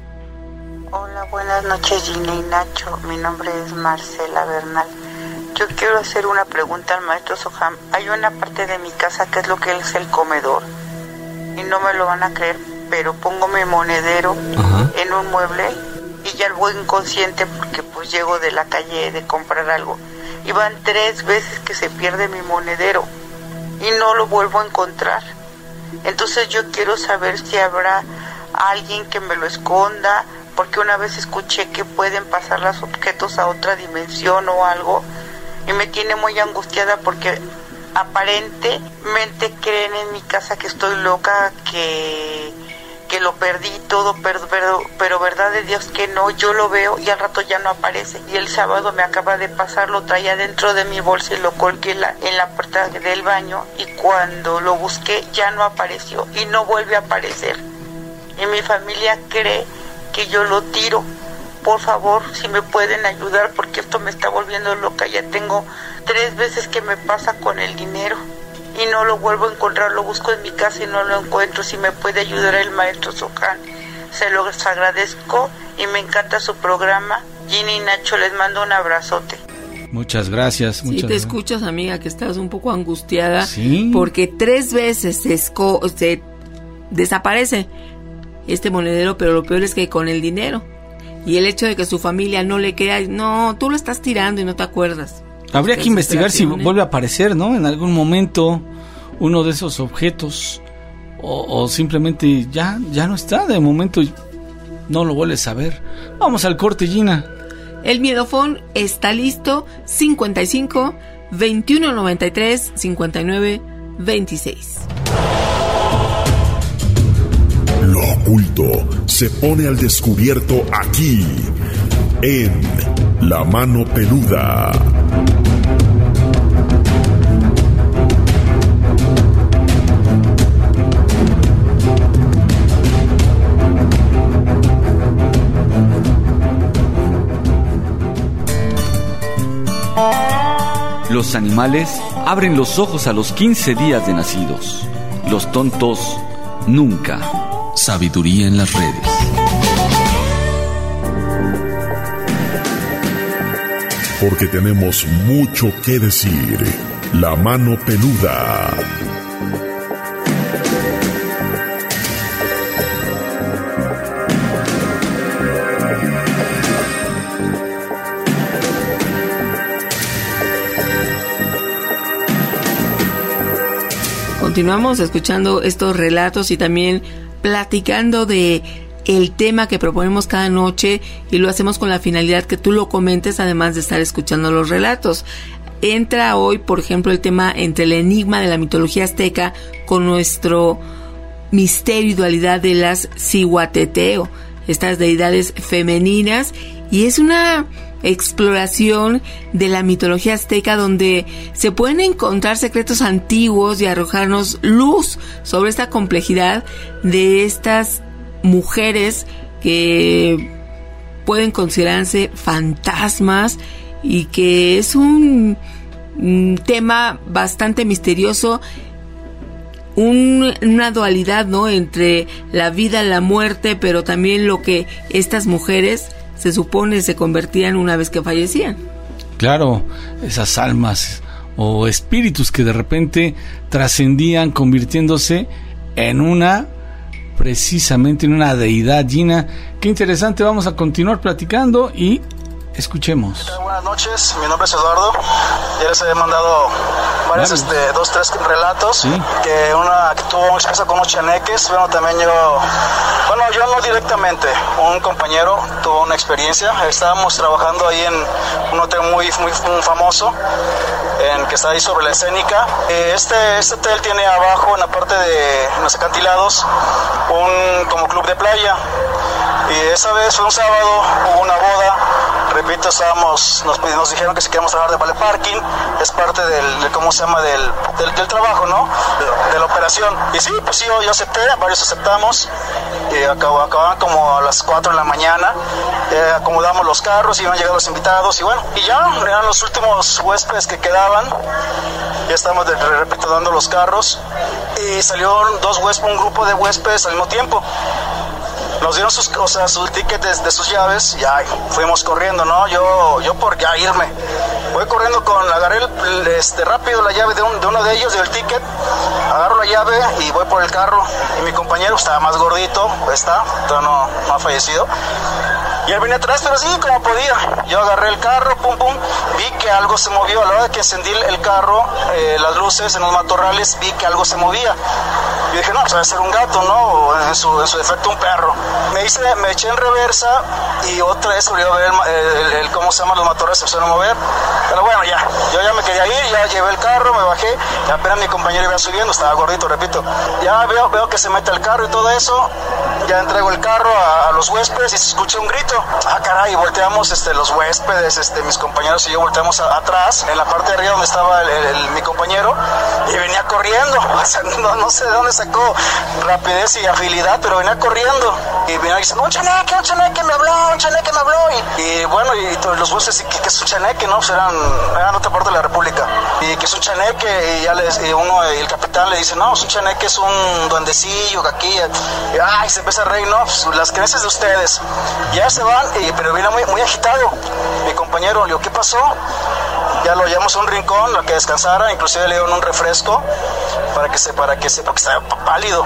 Hola, buenas noches, Gina y Nacho. Mi nombre es Marcela Bernal. Yo quiero hacer una pregunta al maestro Soham. Hay una parte de mi casa que es lo que es el comedor, y no me lo van a creer, pero pongo mi monedero Ajá. en un mueble y ya voy inconsciente porque pues llego de la calle de comprar algo y van tres veces que se pierde mi monedero y no lo vuelvo a encontrar. Entonces yo quiero saber si habrá alguien que me lo esconda, porque una vez escuché que pueden pasar los objetos a otra dimensión o algo, y me tiene muy angustiada porque aparentemente creen en mi casa que estoy loca, que, que lo perdí todo, pero, pero, pero verdad de Dios que no, yo lo veo y al rato ya no aparece. Y el sábado me acaba de pasar, lo traía dentro de mi bolsa y lo colgué en la, en la puerta del baño, y cuando lo busqué ya no apareció y no vuelve a aparecer. Y mi familia cree que yo lo tiro. Por favor, si me pueden ayudar, porque esto me está volviendo loca. Ya tengo tres veces que me pasa con el dinero y no lo vuelvo a encontrar. Lo busco en mi casa y no lo encuentro. Si me puede ayudar el maestro Soham, se lo agradezco y me encanta su programa. Ginny y Nacho, les mando un abrazote. Muchas gracias. Sí, muchas te gracias. Escuchas, amiga, que estás un poco angustiada. ¿Sí? Porque tres veces se, esco- se desaparece este monedero, pero lo peor es que con el dinero. Y el hecho de que su familia no le crea, no, tú lo estás tirando y no te acuerdas. Habría que investigar si vuelve a aparecer, ¿no? En algún momento uno de esos objetos, o, o simplemente ya, ya no está, de momento no lo vuelves a ver. Vamos al corte, Gina. El miedofón está listo, cincuenta y cinco, veintiuno noventa y tres, cincuenta y nueve, veintiséis. Lo oculto se pone al descubierto aquí, en La Mano Peluda. Los animales abren los ojos a los quince días de nacidos. Los tontos, nunca. Sabiduría en las redes. Porque tenemos mucho que decir. La Mano Peluda. Continuamos escuchando estos relatos y también platicando de el tema que proponemos cada noche, y lo hacemos con la finalidad que tú lo comentes, además de estar escuchando los relatos. Entra hoy, por ejemplo, el tema entre el enigma de la mitología azteca con nuestro misterio y dualidad de las Ciguateteo. estas deidades femeninas, y es una exploración de la mitología azteca donde se pueden encontrar secretos antiguos y arrojarnos luz sobre esta complejidad de estas mujeres que pueden considerarse fantasmas, y que es un, un tema bastante misterioso, un, una dualidad, ¿no?, entre la vida y la muerte, pero también lo que estas mujeres se supone se convertían una vez que fallecían. Claro, esas almas o espíritus que de repente trascendían convirtiéndose en una, precisamente en una deidad. Gina, qué interesante, vamos a continuar platicando y escuchemos. Buenas noches, mi nombre es Eduardo. Ya les he mandado varios, este, dos, tres relatos. ¿Sí? Que una que tuvo una experiencia con unos chaneques. Bueno, también yo, bueno, yo no directamente. Un compañero tuvo una experiencia. Estábamos trabajando ahí en un hotel muy, muy, muy famoso, en que está ahí sobre la escénica. Este, este hotel tiene abajo, en la parte de los acantilados, un como club de playa. Y esa vez fue un sábado, hubo una boda. Repito, estábamos, nos, nos dijeron que si queríamos trabajar de vale parking, es parte del, de, ¿cómo se llama? Del, del, del trabajo, ¿no? De, de la operación. Y sí, pues sí, yo, yo acepté, varios aceptamos. Y acabó, acababan como a las cuatro de la mañana. Eh, acomodamos los carros, iban llegando los invitados y bueno, y ya eran los últimos huéspedes que quedaban. Ya estamos, de, repito, dando los carros. Y salieron dos huéspedes, un grupo de huéspedes al mismo tiempo. Nos dieron sus, o sea, sus tickets de, de sus llaves y ya fuimos corriendo, ¿no? Yo, yo por ya irme. Voy corriendo con, agarré el, este, rápido la llave de, un, de uno de ellos, del ticket, agarro la llave y voy por el carro. Y mi compañero estaba más gordito, está, todavía no, no ha fallecido. Y él venía atrás, pero sí, como podía. Yo agarré el carro, pum, pum, vi que algo se movió. A la hora de que encendí el carro, eh, las luces en los matorrales, vi que algo se movía. Yo dije, no, pues debe ser un gato, ¿no? O en su, en su defecto un perro. Me hice, me eché en reversa y otra vez volví a ver el, el, el, cómo se llama, los matorrales se empezaron a mover. Pero bueno, ya, yo ya me quería ir, ya llevé el carro, me bajé, y apenas mi compañero iba subiendo, estaba gordito, repito. Ya veo, veo que se mete el carro y todo eso, ya entrego el carro a, a los huéspedes y se escucha un grito. Ah, caray, volteamos este, los huéspedes, este, mis compañeros y yo volteamos a, atrás, en la parte de arriba donde estaba el, el, el, mi compañero, y venía corriendo. O sea, no, no sé de dónde sacó rapidez y agilidad, pero venía corriendo. Y venía diciendo, un chaneque, un chaneque me habló, un chaneque me habló. Y, y bueno, y todos los huéspedes, que, que es un chaneque, ¿no? Pues eran, eran otra parte de la República. Y que es un chaneque, y ya les, y uno, el capitán le dice, no, es un chaneque, es un duendecillo que aquí. Y, ay, se empieza a reír, no, pues las creencias de ustedes. Ya se van, y, pero viene muy, muy agitado. Mi compañero le dijo, ¿qué pasó? Ya lo llevamos a un rincón, para que descansara, inclusive le dieron un refresco para que se, para que se, porque estaba pálido.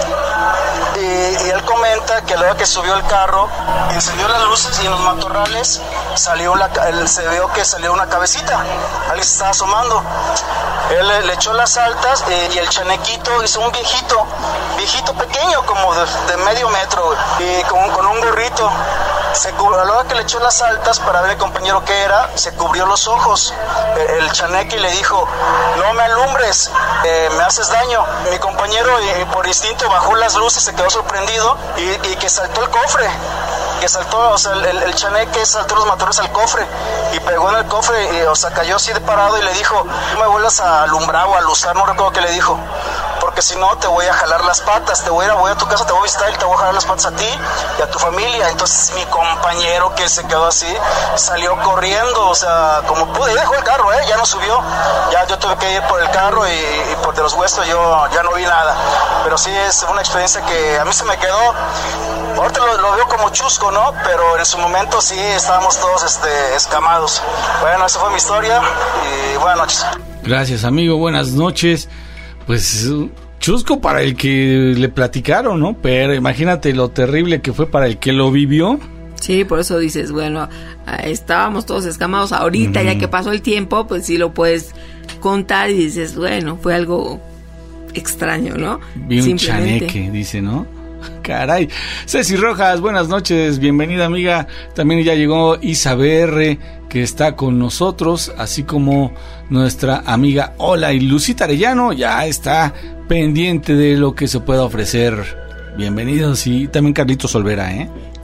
Y, y él comenta que a la hora que subió el carro, encendió las luces y en los matorrales salió la, él, se vio que salió una cabecita, alguien se estaba asomando. Él le, le echó las altas eh, y el chanequito hizo un viejito, viejito pequeño, como de, de medio metro, y con, con un gorrito. Se cubrió, a la hora que le echó las altas para ver el compañero que era, se cubrió los ojos. El, el chaneque le dijo, no me alumbres, eh, me haces daño. Mi compañero eh, por instinto bajó las luces, se quedó sorprendido y, y que saltó el cofre. Que saltó, o sea, el, el, el chaneque saltó los matorrales al cofre y pegó en el cofre, y, o sea, cayó así de parado y le dijo, no me vuelvas a alumbrar o a luzar, no recuerdo qué le dijo, porque si no te voy a jalar las patas, te voy a ir a, voy a tu casa, te voy a visitar y te voy a jalar las patas a ti y a tu familia. Entonces mi compañero, que se quedó así, salió corriendo, o sea, como pude, y dejó el carro, eh, ya no subió, ya yo tuve que ir por el carro y, y por de los huesos yo ya no vi nada, pero sí es una experiencia que a mí se me quedó. Ahorita lo, lo veo como chusco, ¿no? Pero en su momento sí estábamos todos este, escamados. Bueno, esa fue mi historia y buenas noches. Gracias, amigo, buenas noches. Pues chusco para el que le platicaron, ¿no? Pero imagínate lo terrible que fue para el que lo vivió. Sí, por eso dices, bueno, estábamos todos escamados. Ahorita, mm. ya que pasó el tiempo, pues sí lo puedes contar y dices, bueno, fue algo extraño, ¿no? Vi un chaneque, dice, ¿no? Caray. Ceci Rojas, buenas noches, bienvenida, amiga. También ya llegó Isa B R, que está con nosotros, así como nuestra amiga Hola, y Lucita Arellano ya está pendiente de lo que se pueda ofrecer. Bienvenidos, y también Carlitos Olvera, ¿eh?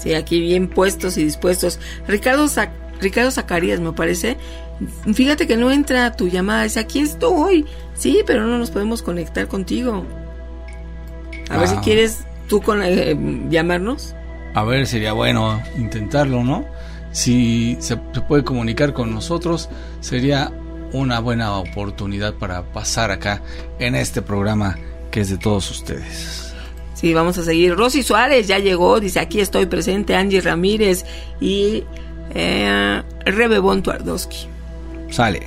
Sí, aquí bien puestos y dispuestos. Ricardo, Zac- Ricardo Zacarías, me parece. Fíjate que no entra tu llamada. Dice, aquí estoy. Sí, pero no nos podemos conectar contigo. A ah. ver si quieres tú con, eh, llamarnos. A ver, sería bueno intentarlo, ¿no? Si se, se puede comunicar con nosotros, sería una buena oportunidad para pasar acá en este programa que es de todos ustedes. Sí, vamos a seguir. Rosy Suárez ya llegó, dice, aquí estoy presente. Angie Ramírez y eh, Rebebón Tuardowski. Sale.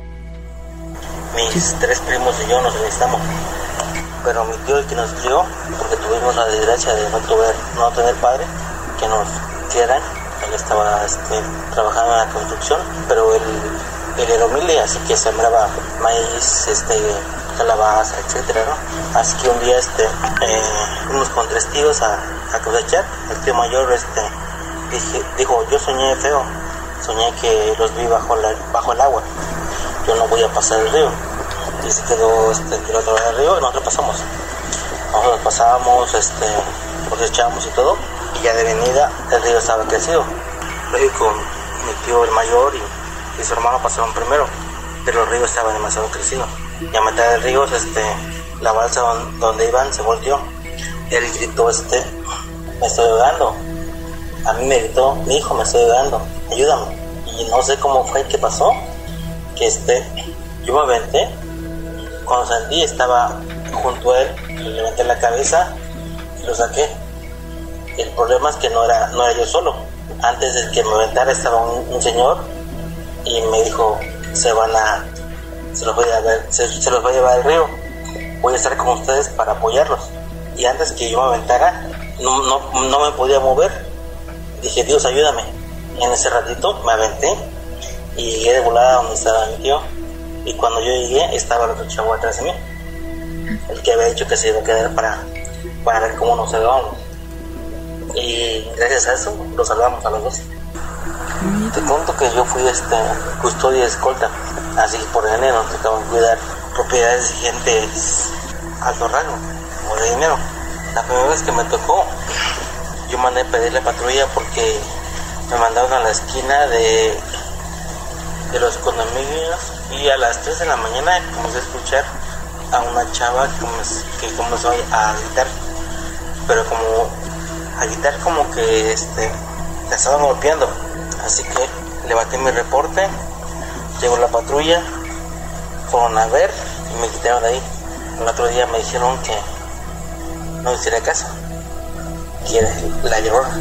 Mis tres primos y yo nos necesitamos, pero mi tío, el que nos crió, porque tuvimos la desgracia de no, tuver, no tener padre que nos quieran, él estaba este, trabajando en la construcción, pero él, él era humilde, así que sembraba maíz, este, calabaza, etcétera, ¿no? Así que un día este, eh, fuimos con tres tíos a, a cosechar. El tío mayor este, dije, dijo, yo soñé feo, soñé que los vi bajo, la, bajo el agua, yo no voy a pasar el río. Y se quedó este, del otro lado del río y nosotros pasamos. Nosotros pasábamos, este, cosechábamos y todo, y ya de venida el río estaba crecido. Lógico, mi tío el mayor y, y su hermano pasaron primero, pero el río estaba demasiado crecido. Y a mitad del río, este, la balsa don, donde iban se volteó. Él gritó, este, me estoy ahogando. A mí me gritó, mi hijo, me estoy ahogando, ayúdame. Y no sé cómo fue que pasó, que este, yo me aventé. Cuando salí estaba junto a él, le levanté la cabeza y lo saqué. El problema es que no era, no era yo solo. Antes de que me aventara estaba un, un señor y me dijo, se van a, se los voy a ver, se, se los va a llevar al río. Voy a estar con ustedes para apoyarlos. Y antes que yo me aventara, no, no, no me podía mover. Dije, Dios, ayúdame. Y en ese ratito me aventé y llegué de volada donde estaba mi tío. Y cuando yo llegué, estaba el otro chavo atrás de mí, el que había dicho que se iba a quedar para, para ver cómo nos salvábamos. Y gracias a eso, los salvamos a los dos. Te cuento que yo fui este custodia escolta, así por enero nos tocaban cuidar propiedades y gente alto rango o de dinero. La primera vez que me tocó, yo mandé a pedir la patrulla porque me mandaron a la esquina de, de los condominios. Y a las tres de la mañana comencé a escuchar a una chava que comenzó, que comenzó a gritar, pero como a gritar como que este, la estaban golpeando. Así que levanté mi reporte, llegó la patrulla, fueron a ver y me quitaron de ahí. El otro día me dijeron que no hiciera caso, que era la Llorona.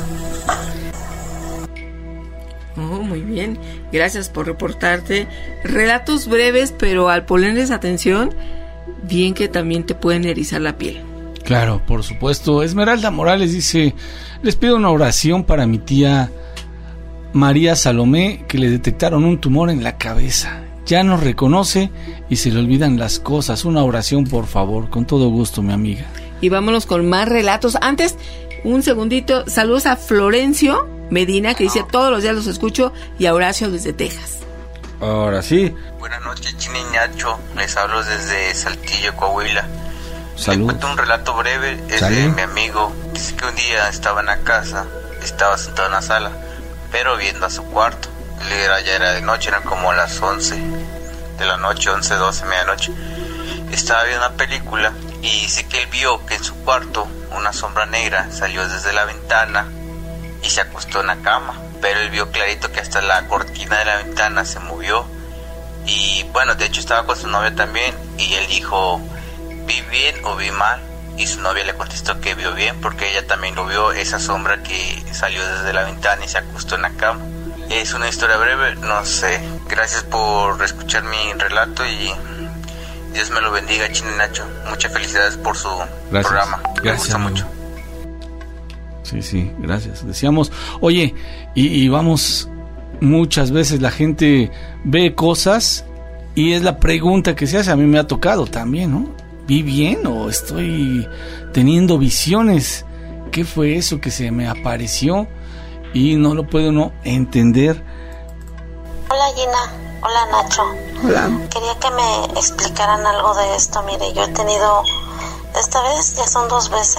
Oh, muy bien, gracias por reportarte. Relatos breves, pero al ponerles atención, bien que también te pueden erizar la piel. Claro, por supuesto. Esmeralda Morales dice, les pido una oración para mi tía María Salomé, que le detectaron un tumor en la cabeza. Ya no reconoce y se le olvidan las cosas. Una oración, por favor, con todo gusto, mi amiga. Y vámonos con más relatos. Antes, un segundito, saludos a Florencio Medina, que dice, todos los días los escucho, y a Horacio desde Texas. Ahora sí. Buenas noches, Chini y Nacho, les hablo desde Saltillo, Coahuila. Salud. Les cuento un relato breve, es ¿Salud? de mi amigo. Dice que un día estaba en la casa, estaba sentado en la sala, pero viendo a su cuarto. Él era, ya era de noche, eran como las once de la noche, once, doce, medianoche. Estaba viendo una película y dice que él vio que en su cuarto una sombra negra salió desde la ventana y se acostó en la cama, pero él vio clarito que hasta la cortina de la ventana se movió. Y bueno, de hecho estaba con su novia también, y él dijo, ¿vi bien o vi mal? Y su novia le contestó que vio bien, porque ella también lo vio, esa sombra que salió desde la ventana y se acostó en la cama. Es una historia breve, no sé. Gracias por escuchar mi relato y Dios me lo bendiga, Chino y Nacho. Muchas felicidades por su gracias. programa. Gracias, me gusta amigo. mucho. Sí, sí, gracias. Decíamos, oye, y, y vamos, muchas veces la gente ve cosas y es la pregunta que se hace. A mí me ha tocado también, ¿no? ¿Vi bien o estoy teniendo visiones? ¿Qué fue eso que se me apareció? Y no lo puedo no entender. Hola Gina, hola Nacho. Hola. Quería que me explicaran algo de esto. Mire, yo he tenido, esta vez ya son dos veces,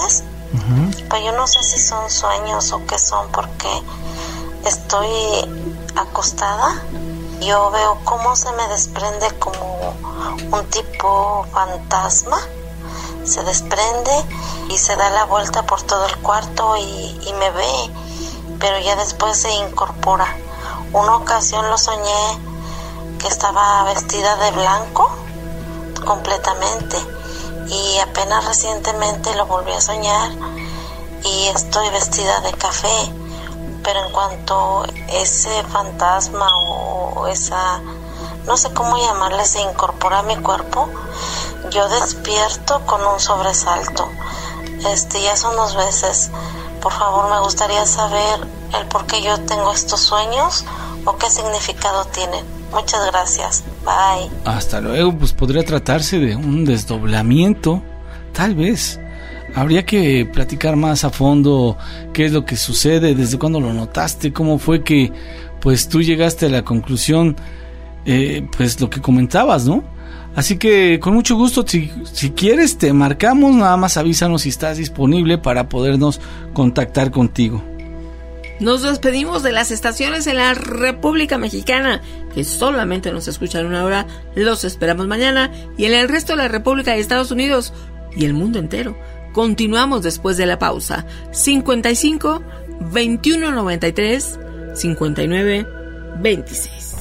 Uh-huh. Pues yo no sé si son sueños o qué son, porque estoy acostada. Yo veo cómo se me desprende como un tipo fantasma. Se desprende y se da la vuelta por todo el cuarto y, y me ve, pero ya después se incorpora. Una ocasión lo soñé que estaba vestida de blanco completamente, y apenas recientemente lo volví a soñar y estoy vestida de café. Pero en cuanto ese fantasma o esa, no sé cómo llamarle, se incorpora a mi cuerpo, yo despierto con un sobresalto. Este, ya son dos veces. Por favor, me gustaría saber el por qué yo tengo estos sueños o qué significado tienen. Muchas gracias. Bye. Hasta luego. Pues podría tratarse de un desdoblamiento, tal vez. Habría que platicar más a fondo qué es lo que sucede, desde cuándo lo notaste, cómo fue que pues tú llegaste a la conclusión, eh, pues lo que comentabas, ¿no? Así que con mucho gusto, si, si quieres te marcamos, nada más avísanos si estás disponible para podernos contactar contigo. Nos despedimos de las estaciones en la República Mexicana, que solamente nos escuchan una hora. Los esperamos mañana, y en el resto de la República de Estados Unidos y el mundo entero. Continuamos después de la pausa. cincuenta y cinco, veintiuno noventa y tres, cincuenta y nueve, veintiséis.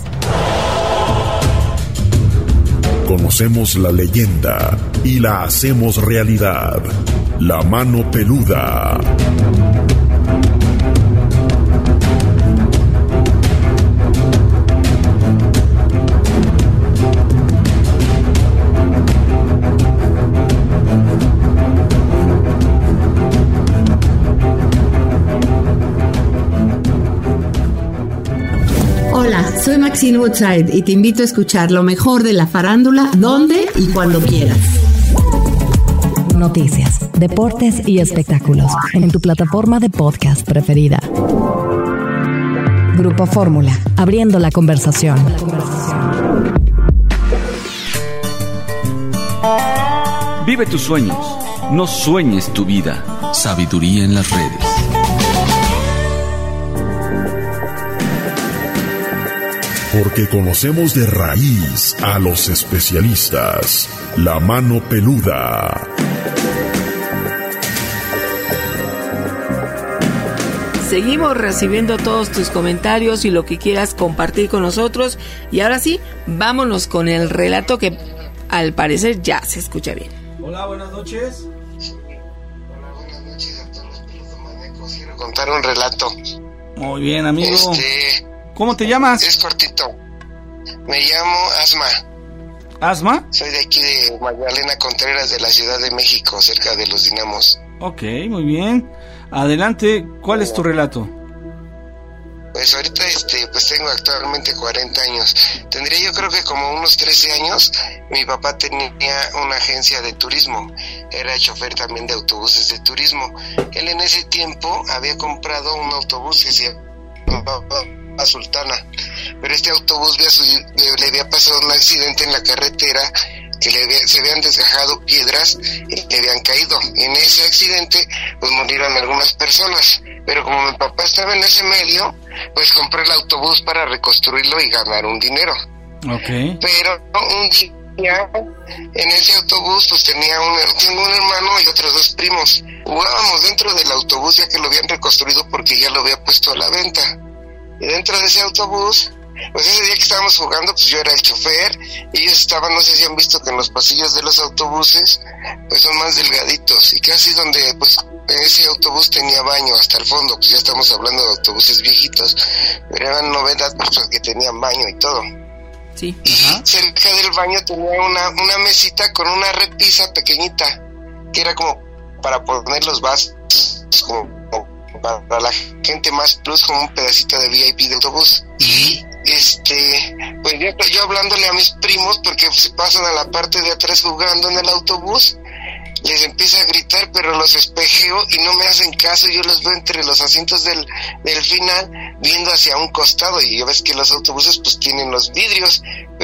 Conocemos la leyenda y la hacemos realidad. La mano peluda. Hola, soy Maxine Woodside y te invito a escuchar lo mejor de la farándula, donde y cuando quieras. Noticias, deportes y espectáculos en tu plataforma de podcast preferida. Grupo Fórmula, abriendo la conversación. Vive tus sueños, no sueñes tu vida. Sabiduría en las redes. Porque conocemos de raíz a los especialistas. La mano peluda. Seguimos recibiendo todos tus comentarios y lo que quieras compartir con nosotros. Y ahora sí, vámonos con el relato que al parecer ya se escucha bien. Hola, buenas noches. Hola, buenas noches a todos los pelos de manecos. Quiero contar un relato. Muy bien, amigo. Este... ¿Cómo te llamas? Es cortito. Me llamo Asma. ¿Asma? Soy de aquí de Magdalena Contreras, de la Ciudad de México, cerca de los Dinamos. Ok, muy bien. Adelante, ¿cuál es tu relato? Pues ahorita este, pues tengo actualmente cuarenta años. Tendría yo creo que como unos trece años. Mi papá tenía una agencia de turismo. Era chofer también de autobuses de turismo. Él en ese tiempo había comprado un autobús que se llamaba a Sultana, pero este autobús le, le, le había pasado un accidente en la carretera, que le había, se habían desgajado piedras y le habían caído. En ese accidente pues murieron algunas personas, pero como mi papá estaba en ese medio, pues compré el autobús para reconstruirlo y ganar un dinero. Okay. Pero un día en ese autobús pues tenía un, tengo un hermano y otros dos primos. Jugábamos dentro del autobús ya que lo habían reconstruido porque ya lo había puesto a la venta. Y dentro de ese autobús, pues ese día que estábamos jugando, pues yo era el chofer, y ellos estaban, no sé si han visto que en los pasillos de los autobuses, pues son más delgaditos, y casi donde, pues, ese autobús tenía baño hasta el fondo, pues ya estamos hablando de autobuses viejitos, pero eran novedad, pues que tenían baño y todo. Sí. Y ajá, cerca del baño tenía una, una mesita con una repisa pequeñita, que era como para poner los vasos, como para la gente más plus, como un pedacito de V I P de autobús. Y este pues yo, yo hablándole a mis primos, porque se pasan a la parte de atrás jugando en el autobús, les empiezo a gritar, pero los espejeo y no me hacen caso. Yo los veo entre los asientos del, del final, viendo hacia un costado, y ya ves que los autobuses pues tienen los vidrios, pero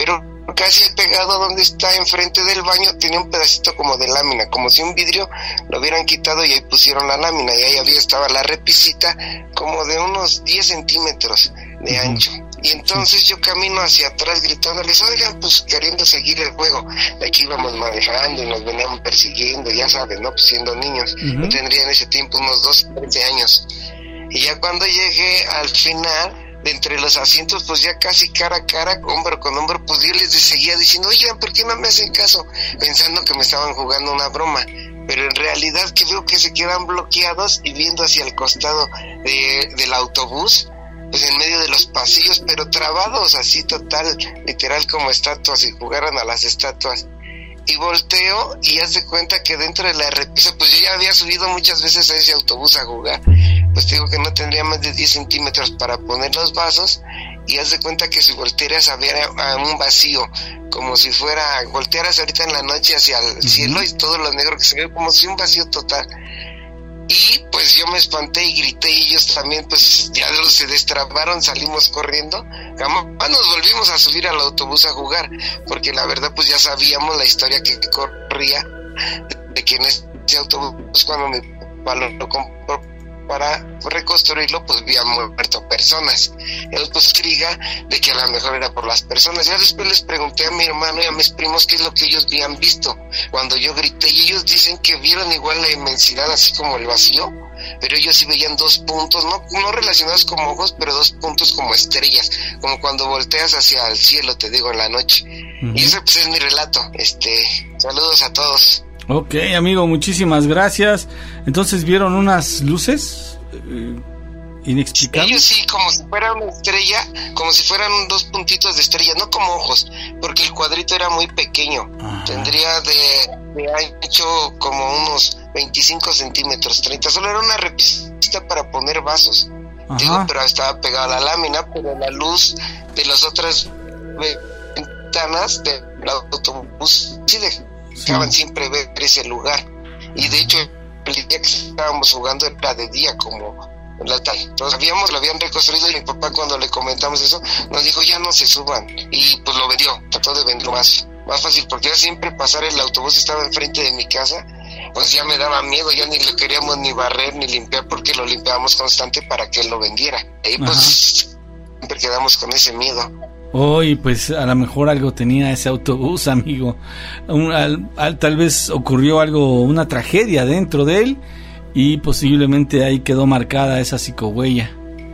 casi pegado donde está enfrente del baño, tenía un pedacito como de lámina, como si un vidrio lo hubieran quitado y ahí pusieron la lámina, y ahí había estaba la repisita como de unos diez centímetros de uh-huh. ancho. Y entonces yo camino hacia atrás gritándoles, oigan, pues queriendo seguir el juego. Aquí íbamos manejando y nos venían persiguiendo, ya sabes, ¿no? Pues siendo niños. Uh-huh. Yo tendría en ese tiempo unos doce, trece años. Y ya cuando llegué al final, de entre los asientos, pues ya casi cara a cara, hombro con hombro, pues yo les seguía diciendo, oigan, ¿por qué no me hacen caso? Pensando que me estaban jugando una broma. Pero en realidad que veo que se quedan bloqueados y viendo hacia el costado de, del autobús, pues en medio de los pasillos, pero trabados así total, literal como estatuas, y jugaran a las estatuas. Y volteo y haz de cuenta que dentro de la repisa, pues yo ya había subido muchas veces a ese autobús a jugar, pues digo que no tendría más de diez centímetros para poner los vasos, y haz de cuenta que si voltearas a ver a, a un vacío, como si fuera, voltearas ahorita en la noche hacia el uh-huh. cielo y todo lo negro que se ve, como si un vacío total. Y pues yo me espanté y grité, y ellos también pues ya se destrabaron, salimos corriendo, jamás nos volvimos a subir al autobús a jugar, porque la verdad pues ya sabíamos la historia que corría de que en ese autobús, cuando mi papá lo compró para reconstruirlo, pues había muerto personas. Él pues triga de que a lo mejor era por las personas. Ya después les pregunté a mi hermano y a mis primos qué es lo que ellos habían visto cuando yo grité, y ellos dicen que vieron igual la inmensidad, así como el vacío, pero ellos sí veían dos puntos, no, no relacionados como ojos, pero dos puntos como estrellas, como cuando volteas hacia el cielo, te digo, en la noche. Uh-huh. Y ese pues es mi relato. Este, saludos a todos. Ok, amigo, muchísimas gracias. Entonces, ¿vieron unas luces eh, inexplicables? Ellos sí, como si fuera una estrella, como si fueran dos puntitos de estrella, no como ojos, porque el cuadrito era muy pequeño. Ajá. Tendría de, de ancho como unos veinticinco centímetros, treinta. Solo era una repisita para poner vasos. Ajá. Digo, pero estaba pegada a la lámina, pero la luz de las otras ventanas del autobús sí de dejaban sí. siempre ver ese lugar. Y de hecho el día que estábamos jugando era de día, como en la tarde. Entonces habíamos, lo habían reconstruido, y mi papá, cuando le comentamos eso, nos dijo ya no se suban, y pues lo vendió, trató de venderlo más, más fácil, porque ya siempre pasar el autobús estaba enfrente de mi casa, pues ya me daba miedo, ya ni lo queríamos ni barrer ni limpiar, porque lo limpiábamos constante para que él lo vendiera. Y pues Ajá. siempre quedamos con ese miedo. Hoy, oh, pues a lo mejor algo tenía ese autobús, amigo. Un, al, al, tal vez ocurrió algo, una tragedia dentro de él, y posiblemente ahí quedó marcada esa psicohuella.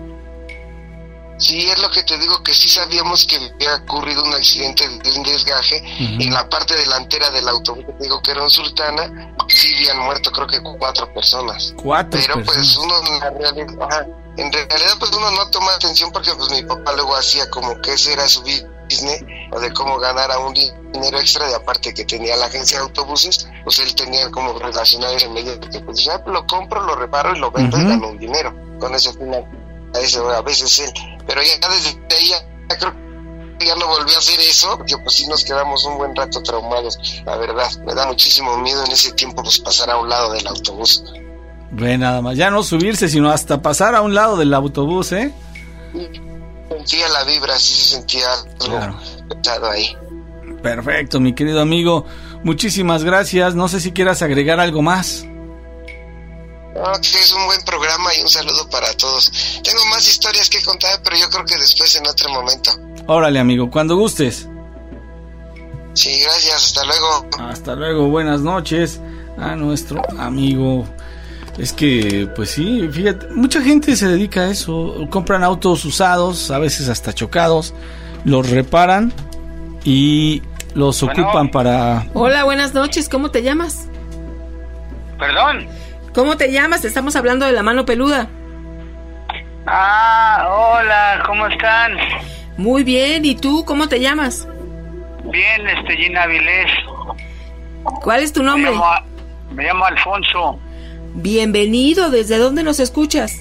Sí, es lo que te digo, que sí sabíamos que había ocurrido un accidente de un desgaje uh-huh. en la parte delantera del autobús, que te digo que era un Sultana, sí habían muerto creo que cuatro personas. Cuatro Pero personas. pues uno en la realidad, ajá, en realidad pues uno no toma atención, porque pues mi papá luego hacía como que ese era su business, o de cómo ganar a un dinero extra, de aparte que tenía la agencia de autobuses, pues él tenía como relacionado ese medio, porque pues ya lo compro, lo reparo y lo vendo uh-huh. y gano un dinero, con ese final. A, eso, a veces él, pero ya desde ahí ya, ya creo que ya no volvió a hacer eso, porque pues sí nos quedamos un buen rato traumados, la verdad. Me da muchísimo miedo en ese tiempo pues pasar a un lado del autobús. Ve nada más, ya no subirse, sino hasta pasar a un lado del autobús, ¿eh? Sentía la vibra, sí se sentía algo claro. pesado ahí. Perfecto, mi querido amigo, muchísimas gracias. No sé si quieras agregar algo más. No, que es un buen programa, y un saludo para todos. Tengo más historias que contar, pero yo creo que después, en otro momento. Órale, amigo, cuando gustes. Sí, gracias, hasta luego. Hasta luego, buenas noches a nuestro amigo. Es que, pues sí, fíjate, mucha gente se dedica a eso. Compran autos usados, a veces hasta chocados, los reparan y los bueno. ocupan para... Hola, buenas noches, ¿cómo te llamas? ¿Perdón? ¿Cómo te llamas? Estamos hablando de La Mano Peluda. Ah, hola, ¿cómo están? Muy bien, ¿y tú cómo te llamas? Bien, este, Gina Vilés. ¿Cuál es tu nombre? Me llamo, me llamo Alfonso. Bienvenido, ¿desde dónde nos escuchas?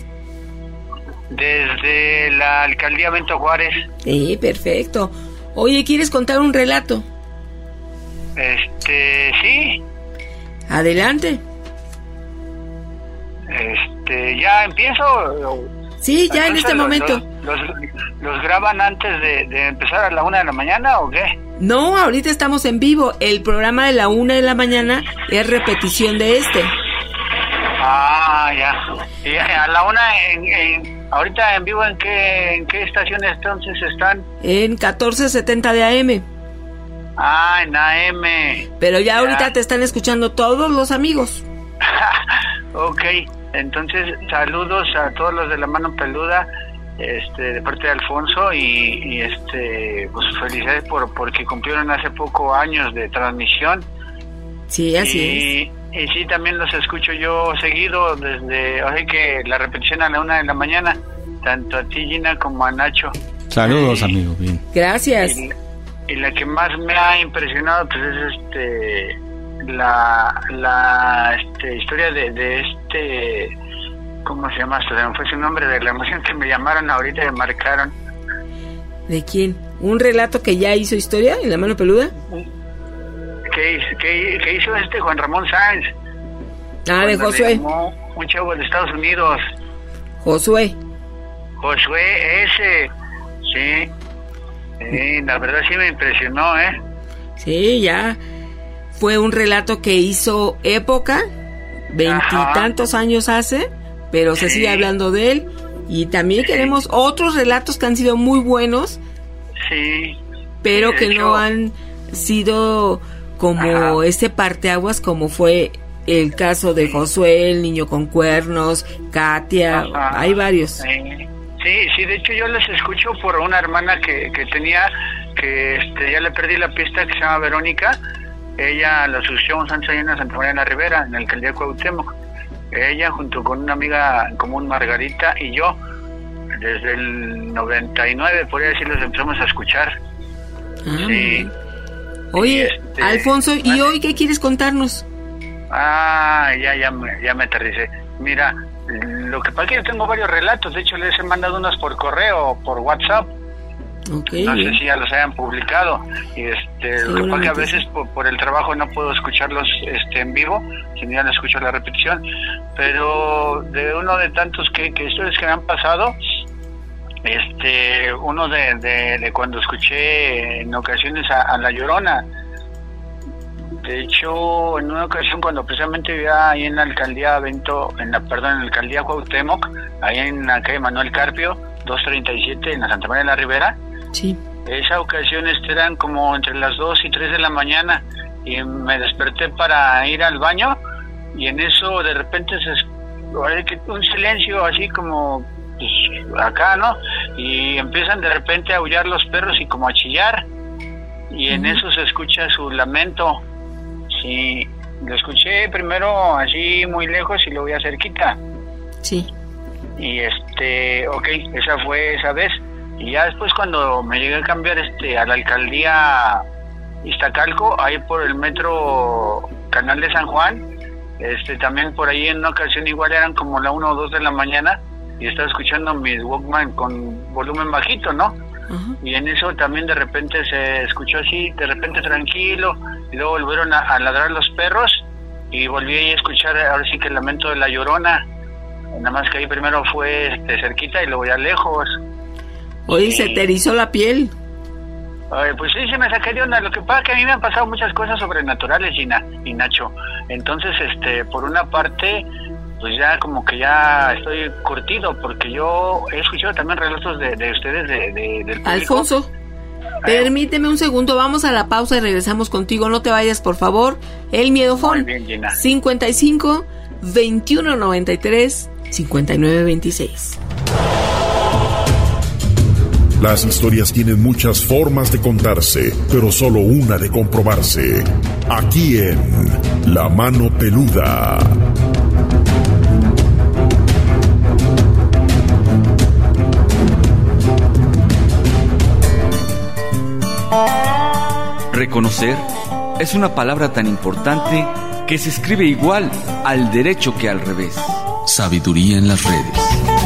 Desde la alcaldía Benito Juárez. Sí, perfecto. Oye, ¿quieres contar un relato? Este, sí. Adelante. Este, ¿ya empiezo? Sí, ya. Entonces, en este los, momento. Los, los, ¿Los graban antes de, de empezar a la una de la mañana o qué? No, ahorita estamos en vivo. El programa de la una de la mañana es repetición de este. Ah, ya. Y a la una, en, en, ahorita en vivo, ¿en qué, en qué estaciones entonces están? En catorce setenta de A M. Ah, en A M. Pero ya, ya ahorita te están escuchando todos los amigos. Ok, entonces saludos a todos los de La Mano Peluda, este, de parte de Alfonso, y, y este, pues felicidades por porque cumplieron hace poco años de transmisión. Sí, así y, es. Y sí, también los escucho yo seguido desde, o sea que la repetición a la una de la mañana, tanto a ti, Gina, como a Nacho. Saludos, y, amigo, bien. Gracias. Y, y la que más me ha impresionado, pues es este, la, la este, historia de, de este, ¿cómo se llama? Se me fue su nombre, de la emoción que me llamaron ahorita y me marcaron. ¿De quién? ¿Un relato que ya hizo historia en La Mano Peluda? ¿Qué, qué, qué hizo este Juan Ramón Sáenz? Ah, de Josué. Un chavo de Estados Unidos. Josué. Josué, ese. Sí. Sí, la verdad sí me impresionó, ¿eh? Sí, ya. Fue un relato que hizo época, veintitantos años hace, pero se sí. sigue hablando de él. Y también sí. queremos otros relatos que han sido muy buenos. Sí. Pero de que hecho, no han sido como Ajá. ese parteaguas como fue el caso de Josué, el niño con cuernos, Katia, Ajá. hay varios. Sí. sí, sí, de hecho yo les escucho por una hermana que, que tenía, que este, ya le perdí la pista, que se llama Verónica. Ella, la Asunción Sánchez en Santa María de la Ribera, en la alcaldía de Cuauhtémoc. Ella junto con una amiga en común, Margarita, y yo, desde el noventa y nueve, por ahí decirlo, empezamos a escuchar. Ah, sí. Oye, este, Alfonso, ¿y ¿vale? hoy qué quieres contarnos? Ah, ya, ya, me, ya me aterricé. Mira, lo que pasa es que yo tengo varios relatos. De hecho, les he mandado unos por correo, por WhatsApp. Okay, no bien. sé si ya los hayan publicado. Y este, lo que pasa es que a veces por, por el trabajo no puedo escucharlos este, en vivo, sino ya no escucho la repetición. Pero de uno de tantos que, que historias que me han pasado, este uno de, de, de cuando escuché en ocasiones a, a La Llorona. De hecho, en una ocasión cuando precisamente vivía ahí en la alcaldía Bento, en la perdón, en la alcaldía Cuauhtémoc, ahí en la calle Manuel Carpio, doscientos treinta y siete, en la Santa María de la Ribera. Sí. Esa ocasión este, eran como entre las dos y tres de la mañana y me desperté para ir al baño y en eso de repente se un silencio así como pues, acá, ¿no? Y empiezan de repente a aullar los perros y como a chillar y en uh-huh. eso se escucha su lamento. Sí, lo escuché primero así muy lejos y luego ya cerquita. Sí. Y este, ok, esa fue esa vez. Y ya después cuando me llegué a cambiar este a la alcaldía Iztacalco, ahí por el metro Canal de San Juan, este también por ahí en una ocasión igual eran como la una o dos de la mañana y estaba escuchando mi Walkman con volumen bajito, ¿no? Uh-huh. Y en eso también de repente se escuchó así, de repente tranquilo, y luego volvieron a, a ladrar los perros y volví a escuchar ahora sí que el lamento de La Llorona, nada más que ahí primero fue este, cerquita y luego ya lejos. Oye, sí. se te erizó la piel. Ay, pues sí, se me saqué de onda. Lo que pasa es que a mí me han pasado muchas cosas sobrenaturales, Gina y Nacho. Entonces, este, por una parte, pues ya como que ya estoy curtido, porque yo he escuchado también relatos de, de ustedes, de, de, del público. Alfonso, permíteme un segundo, vamos a la pausa y regresamos contigo. No te vayas, por favor. El Miedofón, cincuenta y cinco, veintiuno noventa y tres, cincuenta y nueve veintiséis. Las historias tienen muchas formas de contarse, pero solo una de comprobarse. Aquí en La Mano Peluda. Reconocer es una palabra tan importante que se escribe igual al derecho que al revés. Sabiduría en las redes.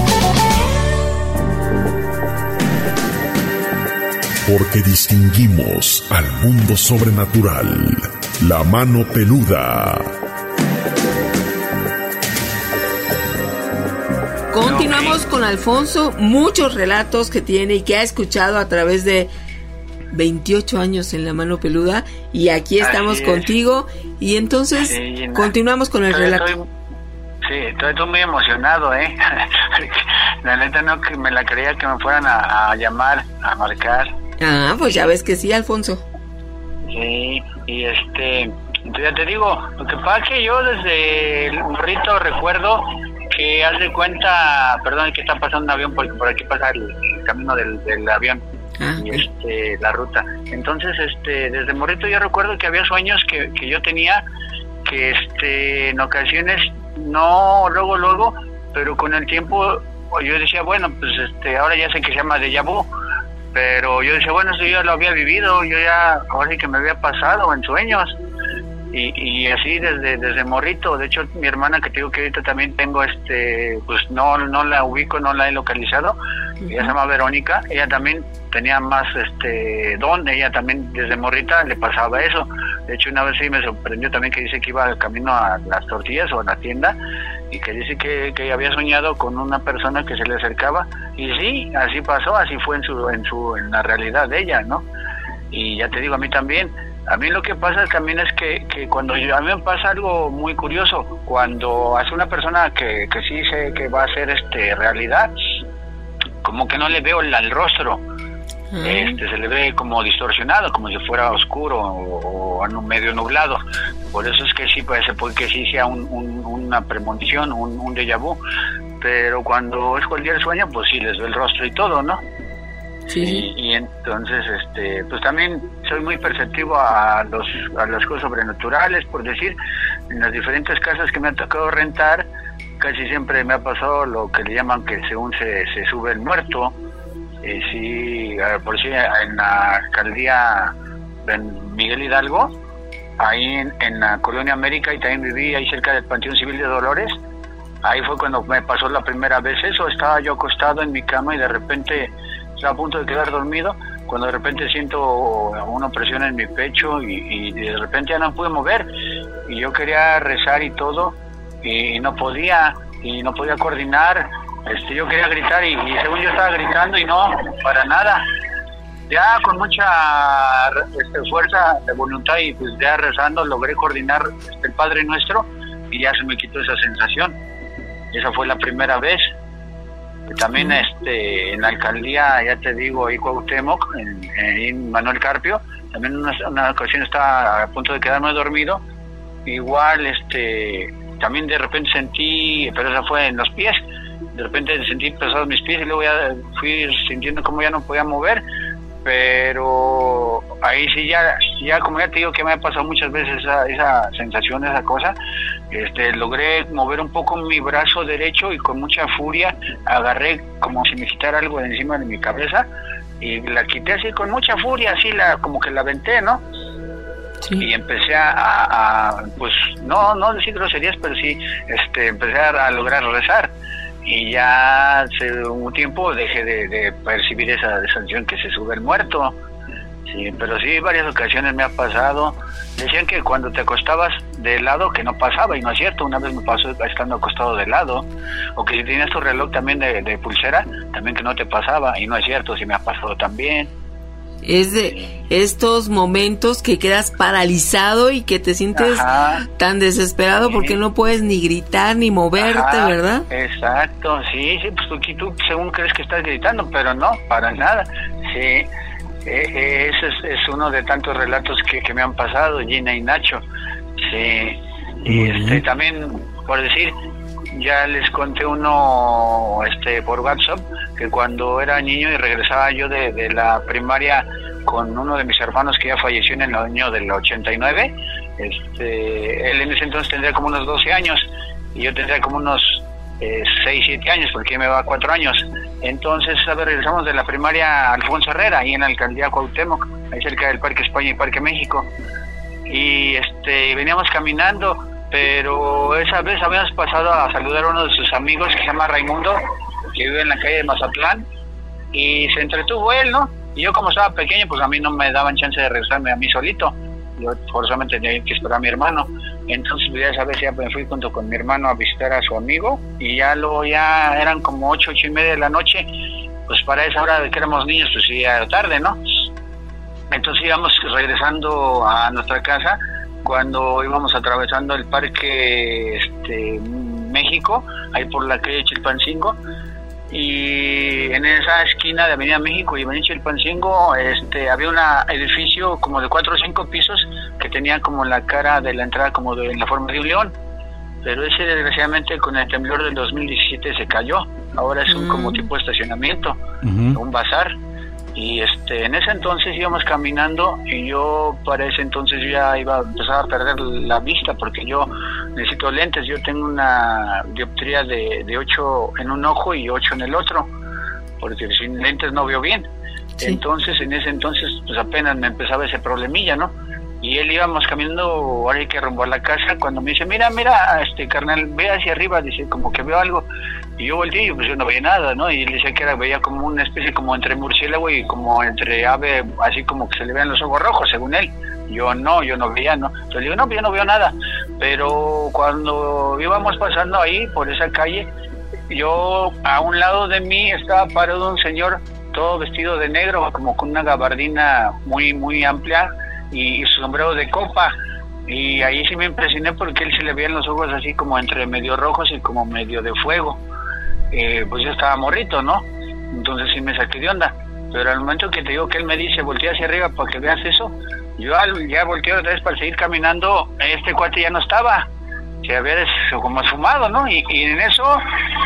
Porque distinguimos al mundo sobrenatural. La Mano Peluda. Continuamos con Alfonso. Muchos relatos que tiene y que ha escuchado a través de veintiocho años en La Mano Peluda y aquí estamos contigo y entonces sí, continuamos con el estoy, relato. Estoy, sí, estoy, estoy muy emocionado, ¿eh? La neta no que me la creía que me fueran a, a llamar, a marcar. Ah, pues ya ves que sí, Alfonso. Sí, y este, ya te digo, lo que pasa es que yo desde el morrito recuerdo que haz de cuenta, perdón, que está pasando un avión porque por aquí pasa el, el camino del, del avión ah, y este, la ruta. Entonces, este, desde morrito yo recuerdo que había sueños que, que yo tenía que, este, en ocasiones no, luego, luego, pero con el tiempo yo decía, bueno, pues, este, ahora ya sé que se llama déjà vu, pero yo decía, bueno, eso yo ya lo había vivido, yo ya, ahora sí que me había pasado en sueños. Y, y así desde desde morrito. De hecho, mi hermana, que te digo que ahorita también tengo, este pues no no la ubico, no la he localizado. Uh-huh. Ella se llama Verónica. Ella también tenía más este don. Ella también desde morrita le pasaba eso. De hecho, una vez sí me sorprendió también que dice que iba al camino a las tortillas o a la tienda y que dice que, que había soñado con una persona que se le acercaba. Y sí, así pasó, así fue en su en su en la realidad de ella, ¿no? Y ya te digo, a mí también. A mí lo que pasa también es que, que cuando yo, a mí me pasa algo muy curioso, cuando hace una persona que, que sí sé que va a ser este realidad, como que no le veo el, el rostro, uh-huh. este se le ve como distorsionado, como si fuera oscuro o, o medio nublado. Por eso es que sí parece porque sí sea un, un, una premonición, un, un déjà vu, pero cuando es cualquier sueño, pues sí les ve el rostro y todo, ¿no? Sí. Y, y entonces este pues también soy muy perceptivo a los a las cosas sobrenaturales, por decir, en las diferentes casas que me ha tocado rentar casi siempre me ha pasado lo que le llaman que según se, se sube el muerto. Y sí, por si en la alcaldía en Miguel Hidalgo, ahí en, en la Colonia América, y también viví ahí cerca del Panteón Civil de Dolores. Ahí fue cuando me pasó la primera vez eso. Estaba yo acostado en mi cama y de repente estaba a punto de quedar dormido, cuando de repente siento una presión en mi pecho y, y de repente ya no pude mover y yo quería rezar y todo y no podía y no podía coordinar. Este, yo quería gritar y, y según yo estaba gritando y no, para nada. Ya con mucha este, fuerza de voluntad y pues ya rezando logré coordinar este, el Padre Nuestro y ya se me quitó esa sensación. Esa fue la primera vez. También este en la alcaldía, ya te digo, ahí Cuauhtémoc, en, en Manuel Carpio, también una, una ocasión estaba a punto de quedarme dormido, igual este también de repente sentí, pero esa fue en los pies, de repente sentí pesados mis pies y luego ya fui sintiendo como ya no podía mover, pero ahí sí ya, ya como ya te digo que me ha pasado muchas veces esa, esa sensación, esa cosa, este logré mover un poco mi brazo derecho y con mucha furia agarré como si me quitara algo de encima de mi cabeza y la quité así con mucha furia, así la como que la aventé, ¿no? Sí. Y empecé a, a, a pues no no decir groserías, pero sí este empecé a, a lograr rezar. Y ya hace un tiempo dejé de, de percibir esa sensación que se sube el muerto. Sí, pero sí, varias ocasiones me ha pasado. Decían que cuando te acostabas de lado que no pasaba, y no es cierto. Una vez me pasó estando acostado de lado. O que si tenías tu reloj también de, de pulsera, también que no te pasaba, y no es cierto, sí me ha pasado también. Es de estos momentos que quedas paralizado y que te sientes Ajá. tan desesperado sí. porque no puedes ni gritar ni moverte, Ajá. ¿verdad? Exacto, sí, sí, pues tú, tú según crees que estás gritando, pero no, para nada, sí. Eh, ese es, es uno de tantos relatos que, que me han pasado, Gina y Nacho, sí. Y este, también, por decir, ya les conté uno este por WhatsApp que cuando era niño y regresaba yo de, de la primaria con uno de mis hermanos que ya falleció en el año del ochenta y nueve, este, él en ese entonces tendría como unos doce años y yo tendría como unos eh, seis, siete años porque me va cuatro años. Entonces, a ver, regresamos de la primaria Alfonso Herrera, ahí en la alcaldía Cuauhtémoc, ahí cerca del Parque España y Parque México, y este veníamos caminando, pero esa vez habíamos pasado a saludar a uno de sus amigos que se llama Raimundo, que vive en la calle de Mazatlán, y se entretuvo él, ¿no? Y yo como estaba pequeño, pues a mí no me daban chance de regresarme a mí solito, yo forzosamente tenía que esperar a mi hermano. Entonces ya esa vez ya me fui junto con mi hermano a visitar a su amigo, y ya luego ya eran como ocho, ocho y media de la noche, pues para esa hora de que éramos niños, pues ya era tarde, ¿no? Entonces íbamos regresando a nuestra casa cuando íbamos atravesando el Parque este, México, ahí por la calle Chilpancingo, y en esa esquina de Avenida México y Avenida Chilpancingo este, había un edificio como de cuatro o cinco pisos que tenía como la cara de la entrada como de en la forma de un león, pero ese desgraciadamente con el temblor del dos mil diecisiete se cayó. Ahora es un mm. como tipo de estacionamiento, uh-huh. un bazar. Y este en ese entonces íbamos caminando y yo para ese entonces yo ya iba a empezar a perder la vista porque yo necesito lentes. Yo tengo una dioptría de, de ocho en un ojo y ocho en el otro, porque sin lentes no veo bien. Sí. Entonces en ese entonces pues apenas me empezaba ese problemilla, ¿no? Y él íbamos caminando ahora que rumbo a la casa cuando me dice, mira, mira, este carnal, ve hacia arriba, dice, como que veo algo. Y yo volteé y pues yo no veía nada, ¿no? Y él decía que era, veía como una especie como entre murciélago y como entre ave, así como que se le vean los ojos rojos, según él. Yo no, yo no veía, ¿no? Entonces le digo, no, yo no veo nada. Pero cuando íbamos pasando ahí, por esa calle, yo, a un lado de mí estaba parado un señor todo vestido de negro, como con una gabardina muy, muy amplia, y su sombrero de copa, y ahí sí me impresioné porque él se le veían los ojos así como entre medio rojos y como medio de fuego. Eh, pues yo estaba morrito, ¿no? Entonces sí me saqué de onda, pero al momento que te digo que él me dice voltea hacia arriba para que veas eso, yo al, ya volteé otra vez para seguir caminando, este cuate ya no estaba, se había des, como esfumado, ¿no? Y, y en eso,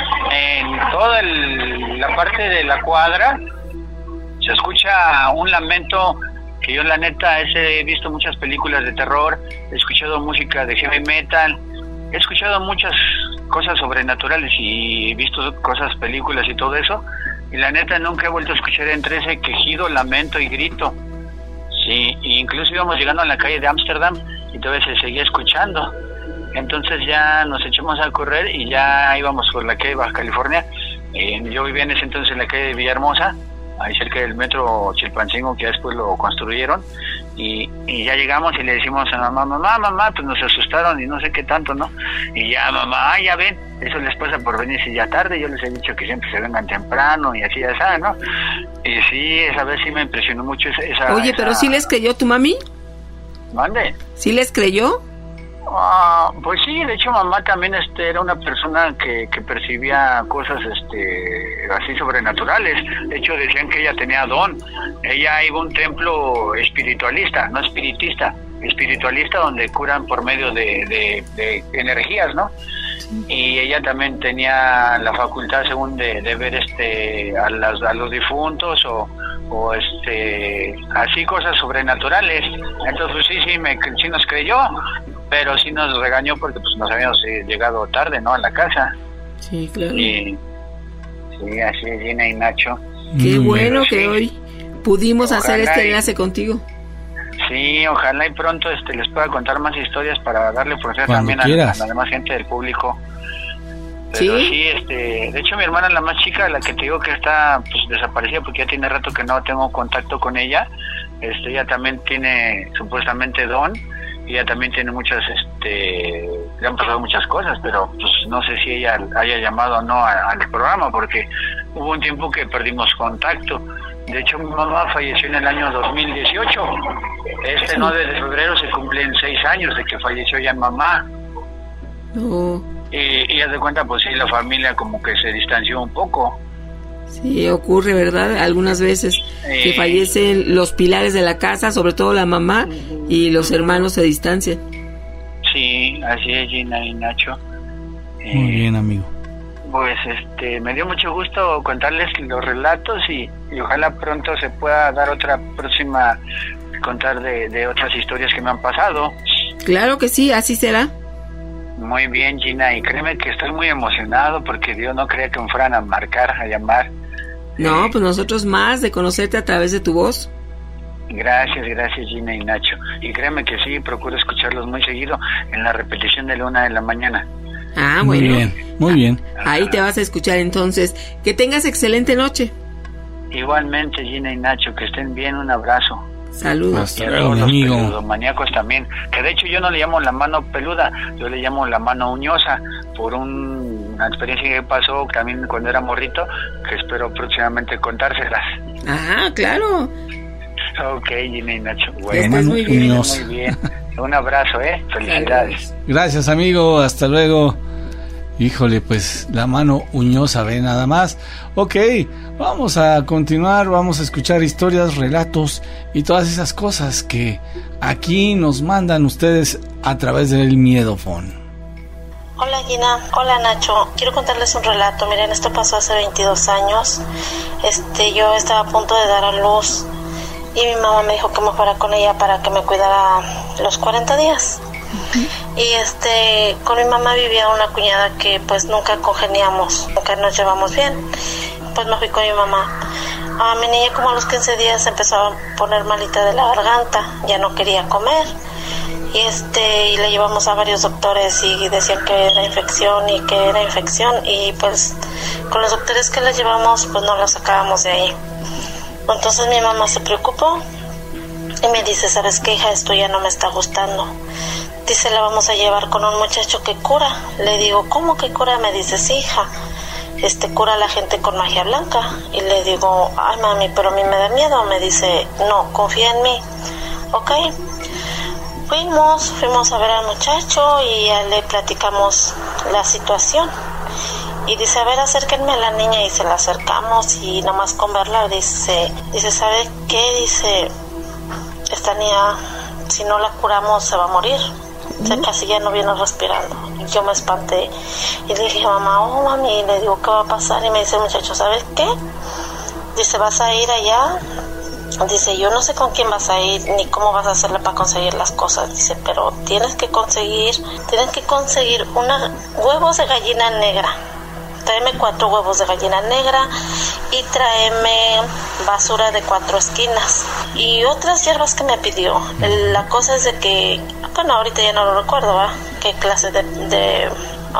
en toda el, la parte de la cuadra se escucha un lamento. Que yo la neta he visto muchas películas de terror, he escuchado música de heavy metal, he escuchado muchas cosas sobrenaturales y he visto cosas, películas y todo eso, y la neta nunca he vuelto a escuchar entre ese quejido, lamento y grito. Sí, incluso íbamos llegando a la calle de Ámsterdam y todavía se seguía escuchando. Entonces ya nos echamos a correr y ya íbamos por la calle de Baja California. Eh, yo vivía en ese entonces en la calle de Villahermosa, ahí cerca del metro Chilpancingo, que después lo construyeron, y, y ya llegamos y le decimos a mamá, mamá, mamá, pues nos asustaron y no sé qué tanto, ¿no? Y ya, mamá, ah, ya ven, eso les pasa por venirse ya tarde, yo les he dicho que siempre se vengan temprano y así, ya ¿no? Y sí, esa vez sí me impresionó mucho esa... esa Oye, esa... pero ¿sí les creyó tu mami? ¿Mande? ¿Sí les creyó? Ah, pues sí, de hecho mamá también este era una persona que, que percibía cosas este así sobrenaturales. De hecho decían que ella tenía don. Ella iba a un templo espiritualista, no espiritista, espiritualista, donde curan por medio de, de, de energías, ¿no? Y ella también tenía la facultad, según de, de ver este a, las, a los difuntos o o este así cosas sobrenaturales. Entonces pues, sí sí me sí nos creyó, pero sí nos regañó porque pues nos habíamos eh, llegado tarde, ¿no? A la casa. Sí, claro. Y sí, así es, Gina y Nacho. Qué mm, bueno que sí. Hoy pudimos ojalá hacer este enlace y, contigo. Sí, ojalá y pronto este les pueda contar más historias para darle oportunidad también a, a la demás gente del público. Pero sí, sí este, de hecho mi hermana, la más chica, la que te digo que está pues desaparecida porque ya tiene rato que no tengo contacto con ella, este, ella también tiene supuestamente don, y ella también tiene muchas, este, le han pasado muchas cosas, pero pues no sé si ella haya llamado o no a, al programa, porque hubo un tiempo que perdimos contacto. De hecho mi mamá falleció en el año dos mil dieciocho, este nueve de febrero se cumplen seis años de que falleció ya mamá. Oh. Y, y haz de cuenta, pues sí, la familia como que se distanció un poco. Sí, ocurre, ¿verdad? Algunas veces eh, que fallecen los pilares de la casa, sobre todo la mamá, y los hermanos se distancian. Sí, así es, Gina y Nacho. Eh, Muy bien, amigo. Pues este, me dio mucho gusto contarles los relatos y, y ojalá pronto se pueda dar otra próxima, contar de, de otras historias que me han pasado. Claro que sí, así será. Muy bien, Gina, y créeme que estoy muy emocionado porque Dios no creía que me fueran a marcar, a llamar. No, eh, pues nosotros más de conocerte a través de tu voz. Gracias, gracias, Gina y Nacho. Y créeme que sí, procuro escucharlos muy seguido en la repetición de la una de la mañana. Ah, bueno. Muy bien, muy bien. Ahí te vas a escuchar entonces. Que tengas excelente noche. Igualmente, Gina y Nacho, que estén bien, un abrazo. Saludos. Hasta luego, mi amigo. Los maníacos también, que de hecho yo no le llamo la mano peluda, yo le llamo la mano uñosa, por un, una experiencia que pasó también cuando era morrito, que espero próximamente contárselas. Ah, claro. Ok, Gina y Nacho. Bueno, muy bien. Muy bien. Un abrazo, ¿eh? Felicidades. Gracias, amigo. Hasta luego. Híjole, pues la mano uñosa, ve nada más. Ok, vamos a continuar, vamos a escuchar historias, relatos y todas esas cosas que aquí nos mandan ustedes a través del Miedofón. Hola Gina, hola Nacho, quiero contarles un relato. Miren, esto pasó hace veintidós años. Este, yo estaba a punto de dar a luz y mi mamá me dijo que me fuera con ella para que me cuidara los cuarenta días. Y este, con mi mamá vivía una cuñada que pues nunca congeniamos, nunca nos llevamos bien. Pues me fui con mi mamá. A mi niña como a los quince días empezó a poner malita de la garganta, ya no quería comer. Y este, y le llevamos a varios doctores y decían que era infección y que era infección y pues con los doctores que le llevamos pues no la sacábamos de ahí. Entonces mi mamá se preocupó y me dice, ¿sabes qué, hija? Esto ya no me está gustando. Dice, la vamos a llevar con un muchacho que cura. Le digo, ¿cómo que cura? Me dice, sí, hija, este cura a la gente con magia blanca. Y le digo, ay mami, pero a mí me da miedo. Me dice, no, confía en mí. Ok, fuimos, fuimos a ver al muchacho y ya le platicamos la situación. Y dice, a ver, acérquenme a la niña. Y se la acercamos y nomás con verla dice, dice, ¿sabe qué? Dice, esta niña, si no la curamos se va a morir. O sea, casi ya no viene respirando. Yo me espanté y le dije, mamá, oh mami, y le digo, ¿qué va a pasar? Y me dice el muchacho, ¿sabes qué? Dice, ¿vas a ir allá? Dice, yo no sé con quién vas a ir ni cómo vas a hacerle para conseguir las cosas. Dice, pero tienes que conseguir, tienes que conseguir una, huevos de gallina negra. Tráeme cuatro huevos de gallina negra y tráeme basura de cuatro esquinas y otras hierbas que me pidió. La cosa es de que, bueno, ahorita ya no lo recuerdo, ¿verdad? Qué clase de, de,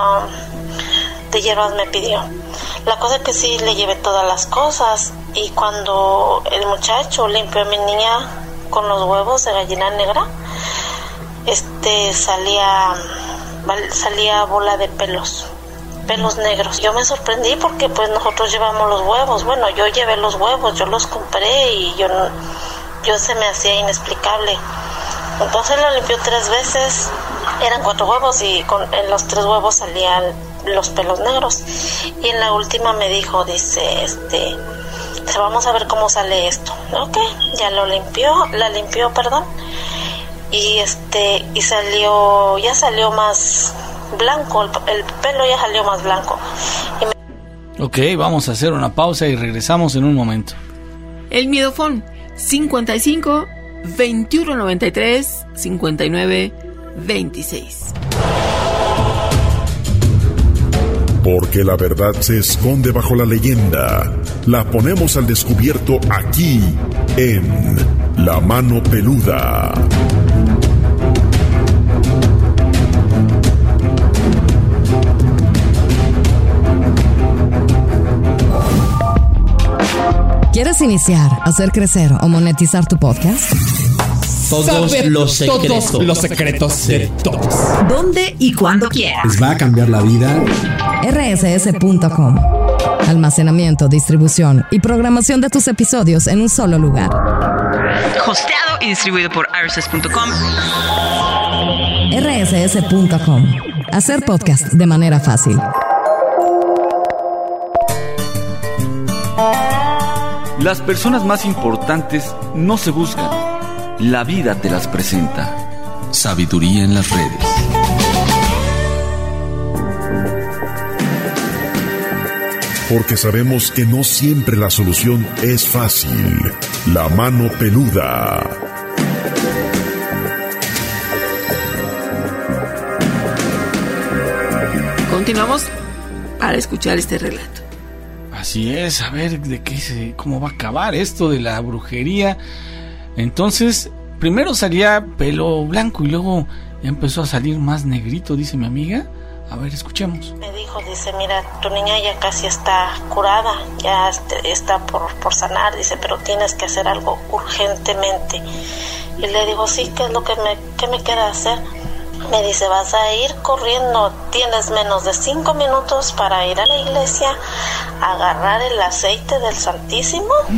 um, de hierbas me pidió. La cosa es que sí le llevé todas las cosas y cuando el muchacho limpió a mi niña con los huevos de gallina negra, este salía, salía bola de pelos. pelos negros. Yo me sorprendí porque pues nosotros llevamos los huevos. Bueno, yo llevé los huevos, yo los compré y yo, yo se me hacía inexplicable. Entonces lo limpió tres veces, eran cuatro huevos y con, en los tres huevos salían los pelos negros. Y en la última me dijo, dice, este, vamos a ver cómo sale esto. Ok, ya lo limpió, la limpió, perdón. Y este, y salió, ya salió más blanco, el, el pelo ya salió más blanco. Y me... Ok, vamos a hacer una pausa y regresamos en un momento. El Miedofón cincuenta y cinco, veintiuno noventa y tres, cincuenta y nueve, veintiséis. Porque la verdad se esconde bajo la leyenda. La ponemos al descubierto aquí en La Mano Peluda. ¿Quieres iniciar, hacer crecer o monetizar tu podcast? Todos Saber los secretos. Todos los secretos de todos. ¿Dónde y cuándo quieras? Les va a cambiar la vida. R S S punto com. Almacenamiento, distribución y programación de tus episodios en un solo lugar. Hosteado y distribuido por R S S punto com. R S S punto com. Hacer podcast de manera fácil. Las personas más importantes no se buscan, la vida te las presenta. Sabiduría en las redes. Porque sabemos que no siempre la solución es fácil. La Mano Peluda. Continuamos para escuchar este relato. Así es, a ver de qué se, cómo va a acabar esto de la brujería. Entonces, primero salía pelo blanco y luego ya empezó a salir más negrito, dice mi amiga. A ver, escuchemos. Me dijo, dice, mira, tu niña ya casi está curada, ya está por, por sanar, dice, pero tienes que hacer algo urgentemente. Y le digo, sí, ¿qué es lo que me, qué me queda hacer? Me dice, vas a ir corriendo, tienes menos de cinco minutos para ir a la iglesia, agarrar el aceite del Santísimo,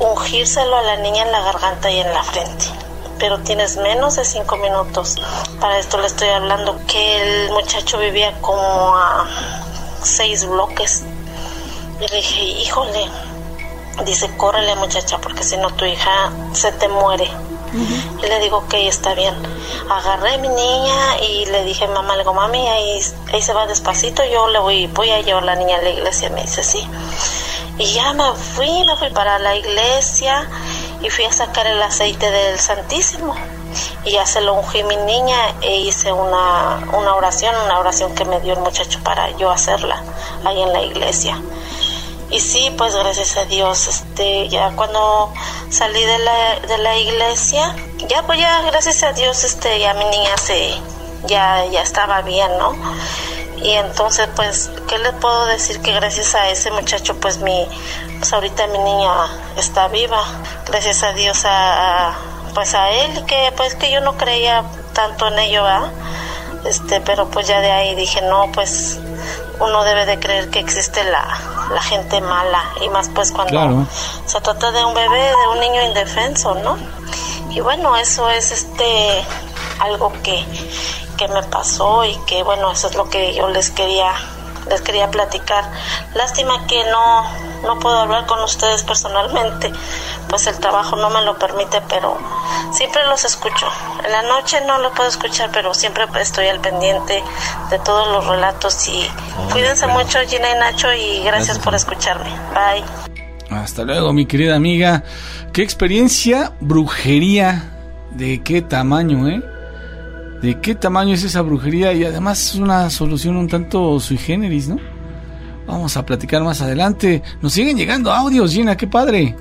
ungírselo a la niña en la garganta y en la frente. Pero tienes menos de cinco minutos. Para esto le estoy hablando que el muchacho vivía como a seis bloques. Y le dije, híjole, dice, córrele muchacha, porque si no tu hija se te muere. Uh-huh. Y le digo, ok, está bien. Agarré a mi niña y le dije, mamá, le digo, mami, ahí, ahí se va despacito, yo le voy, voy a llevar a la niña a la iglesia. Me dice, sí. Y ya me fui, me fui para la iglesia y fui a sacar el aceite del Santísimo. Y ya se lo ungí a mi niña e hice una, una oración, una oración que me dio el muchacho para yo hacerla ahí en la iglesia. Y sí, pues gracias a Dios, este, ya cuando salí de la, de la iglesia, ya pues ya gracias a Dios, este, ya mi niña se, ya, ya estaba bien, ¿no? Y entonces, pues, ¿qué le puedo decir? Que gracias a ese muchacho, pues mi, pues ahorita mi niña está viva, gracias a Dios, a, a pues a él, que pues que yo no creía tanto en ello, ¿verdad? Este, pero pues ya de ahí dije, no, pues uno debe de creer que existe la, la gente mala, y más pues cuando claro. se trata de un bebé, de un niño indefenso, ¿no? Y bueno, eso es este algo que, que me pasó, y que bueno, eso es lo que yo les quería les quería platicar. Lástima que no no puedo hablar con ustedes personalmente, pues el trabajo no me lo permite, pero siempre los escucho. En la noche no lo puedo escuchar, pero siempre estoy al pendiente de todos los relatos. Y oh, cuídense bueno. mucho, Gina y Nacho, y gracias, gracias por escucharme. Bye. Hasta luego, mi querida amiga. Qué experiencia, brujería, de qué tamaño, ¿eh? ¿De qué tamaño es esa brujería? Y además es una solución un tanto sui generis, ¿no? Vamos a platicar más adelante. Nos siguen llegando audios, Gina, qué padre.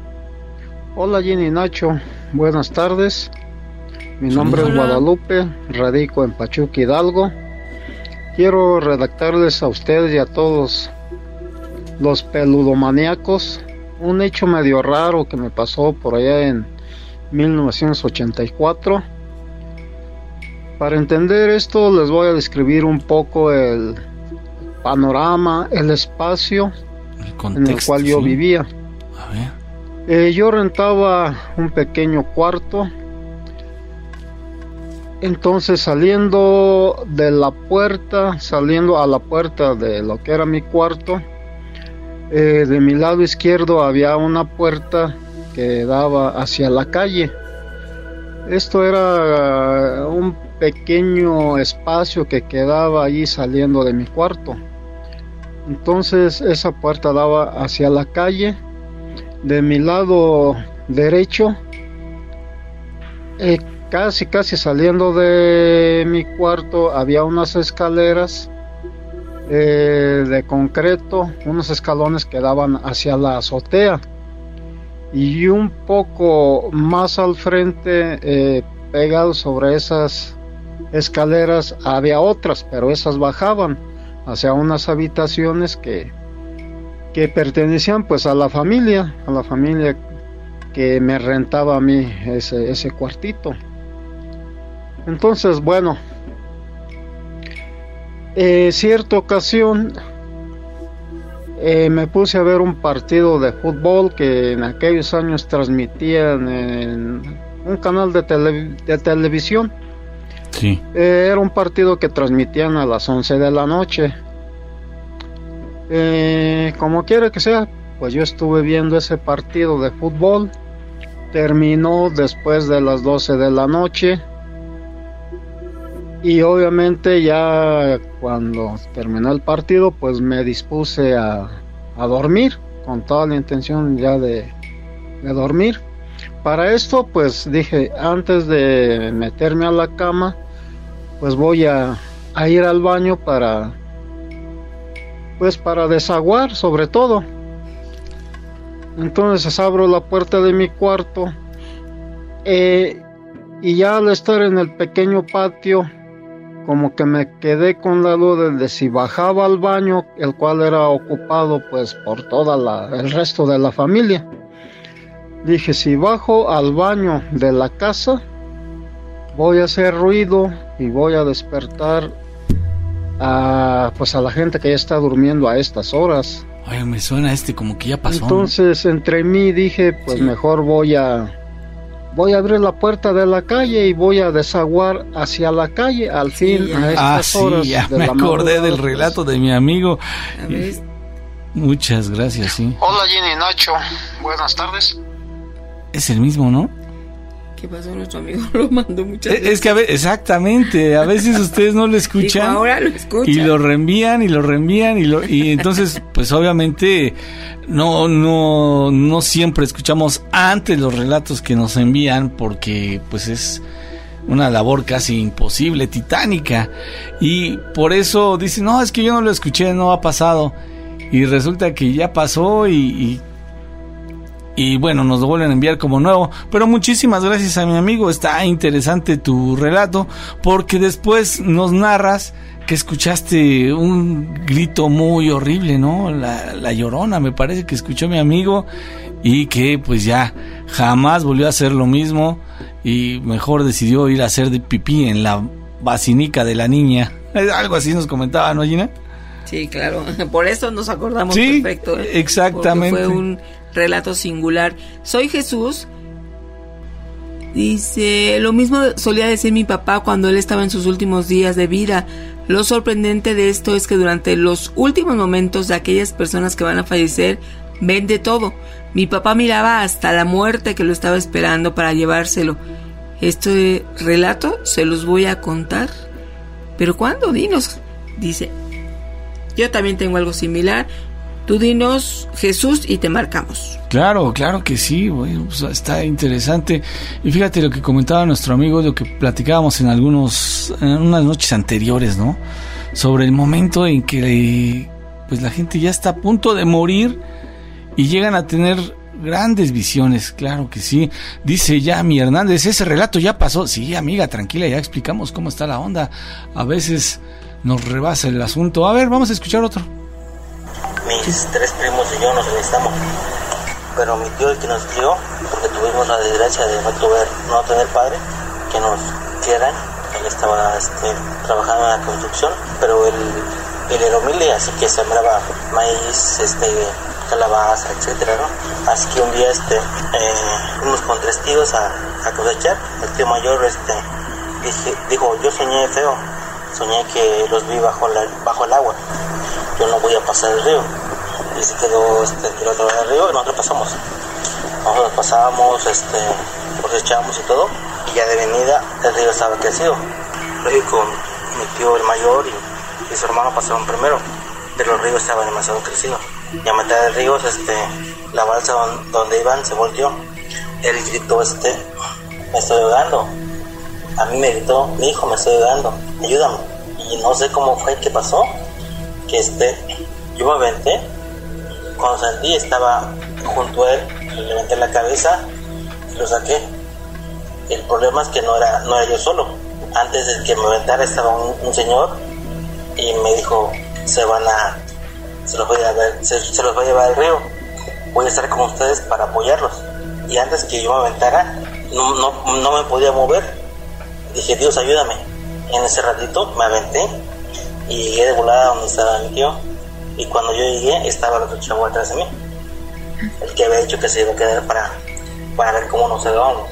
Hola, Gina y Nacho, buenas tardes. Mi nombre Hola. es Guadalupe, radico en Pachuca, Hidalgo. Quiero redactarles a ustedes y a todos los peludomaníacos un hecho medio raro que me pasó por allá en mil novecientos ochenta y cuatro. Para entender esto les voy a describir un poco el panorama, el espacio el contexto, en el cual yo sí. vivía. A ver. Eh, yo rentaba un pequeño cuarto. Entonces saliendo de la puerta, saliendo a la puerta de lo que era mi cuarto, eh, de mi lado izquierdo había una puerta que daba hacia la calle. Esto era uh, un pequeño espacio que quedaba allí saliendo de mi cuarto. Entonces esa puerta daba hacia la calle. De mi lado derecho, eh, casi casi saliendo de mi cuarto, había unas escaleras eh, de concreto, unos escalones que daban hacia la azotea. Y un poco más al frente, eh, pegado sobre esas escaleras, había otras, pero esas bajaban hacia unas habitaciones que, que pertenecían pues a la familia, a la familia que me rentaba a mí ese, ese cuartito. Entonces, bueno, eh, cierta ocasión eh, me puse a ver un partido de fútbol que en aquellos años transmitían en un canal de, tele, de televisión. Sí. Eh, era un partido que transmitían a las once de la noche. Eh, como quiera que sea, pues yo estuve viendo ese partido de fútbol. Terminó después de las doce de la noche. Y obviamente ya cuando terminó el partido, pues me dispuse a, a dormir, con toda la intención ya de, de dormir. Para esto, pues dije, antes de meterme a la cama, pues voy a, a ir al baño para, pues para desaguar sobre todo. Entonces abro la puerta de mi cuarto eh, y ya al estar en el pequeño patio, como que me quedé con la duda de si bajaba al baño, el cual era ocupado pues por toda la, el resto de la familia. Dije, si bajo al baño de la casa, voy a hacer ruido y voy a despertar a, pues a la gente que ya está durmiendo a estas horas. Ay, me suena este como que ya pasó. Entonces, ¿no? Entre mí dije, pues sí. mejor voy a voy a abrir la puerta de la calle y voy a desaguar hacia la calle al sí, fin ya. a estas ah, horas. Sí, ya de me la acordé madrugada, del relato de mi amigo. Y, muchas gracias, sí. Hola Jenny, Nacho, buenas tardes. Es el mismo, ¿no? ¿Qué pasó? Nuestro amigo lo mandó muchas veces. Es que a veces, exactamente, a veces ustedes no lo escuchan. Dijo, ahora lo escuchan. Y lo reenvían y lo reenvían y lo y entonces pues obviamente no no no siempre escuchamos antes los relatos que nos envían porque pues es una labor casi imposible, titánica, y por eso dicen, "No, es que yo no lo escuché, no ha pasado." Y resulta que ya pasó y, y Y bueno, nos lo vuelven a enviar como nuevo. Pero muchísimas gracias a mi amigo. Está interesante tu relato, porque después nos narras que escuchaste un grito muy horrible, ¿no? La, la llorona, me parece que escuchó mi amigo, y que pues ya jamás volvió a hacer lo mismo y mejor decidió ir a hacer de pipí en la basinica de la niña. Algo así nos comentaba, ¿no, Gina? Sí, claro. Por eso nos acordamos sí, perfecto. ¿eh? Exactamente. Porque fue un relato singular. Soy Jesús. Dice, lo mismo solía decir mi papá cuando él estaba en sus últimos días de vida. Lo sorprendente de esto es que durante los últimos momentos de aquellas personas que van a fallecer, ven de todo. Mi papá miraba hasta la muerte que lo estaba esperando para llevárselo. Este relato se los voy a contar. ¿Pero cuándo? Dinos. Dice, yo también tengo algo similar. Tú dinos, Jesús, y te marcamos. Claro, claro que sí, bueno, pues está interesante. Y fíjate lo que comentaba nuestro amigo, lo que platicábamos en algunos, en unas noches anteriores, ¿no? Sobre el momento en que pues la gente ya está a punto de morir y llegan a tener grandes visiones. Claro que sí. Dice Yami Hernández, ese relato ya pasó. Sí, amiga, tranquila, ya explicamos cómo está la onda. A veces nos rebasa el asunto. A ver, vamos a escuchar otro. Mis tres primos y yo nos necesitamos, pero mi tío, el que nos crió, porque tuvimos la desgracia de no, tuver, no tener padre que nos quieran, él estaba este, trabajando en la construcción, pero él, él era humilde, así que sembraba maíz, este, calabaza, etcétera, ¿no? Así que un día este, eh, fuimos con tres tíos a, a cosechar. El tío mayor este, dije, dijo, yo soñé feo, soñé que los vi bajo, la, bajo el agua. Yo no voy a pasar el río. Y se quedó este, el otro lado del río y nosotros pasamos. Nosotros pasábamos, este, cosechábamos y todo, y ya de venida el río estaba crecido. Lógico, mi tío el mayor y, y su hermano pasaron primero, pero el río estaba demasiado crecido. Y a mitad del río, este, la balsa don, donde iban se volteó. Él gritó, este, me estoy ahogando. A mí me gritó, mi hijo, me estoy ahogando, ayúdame. Y no sé cómo fue que pasó, que este, yo me aventé, cuando sentí estaba junto a él, le levanté la cabeza y lo saqué. El problema es que no era, no era yo solo. Antes de que me aventara estaba un, un señor y me dijo, se van a, se los voy a ver, se, se los voy a llevar al río, voy a estar con ustedes para apoyarlos. Y antes que yo me aventara, no, no, no me podía mover. Dije, Dios, ayúdame. En ese ratito me aventé y llegué de volada donde estaba mi tío, y cuando yo llegué estaba el otro chavo atrás de mí, el que había dicho que se iba a quedar para, para ver cómo nos salvábamos,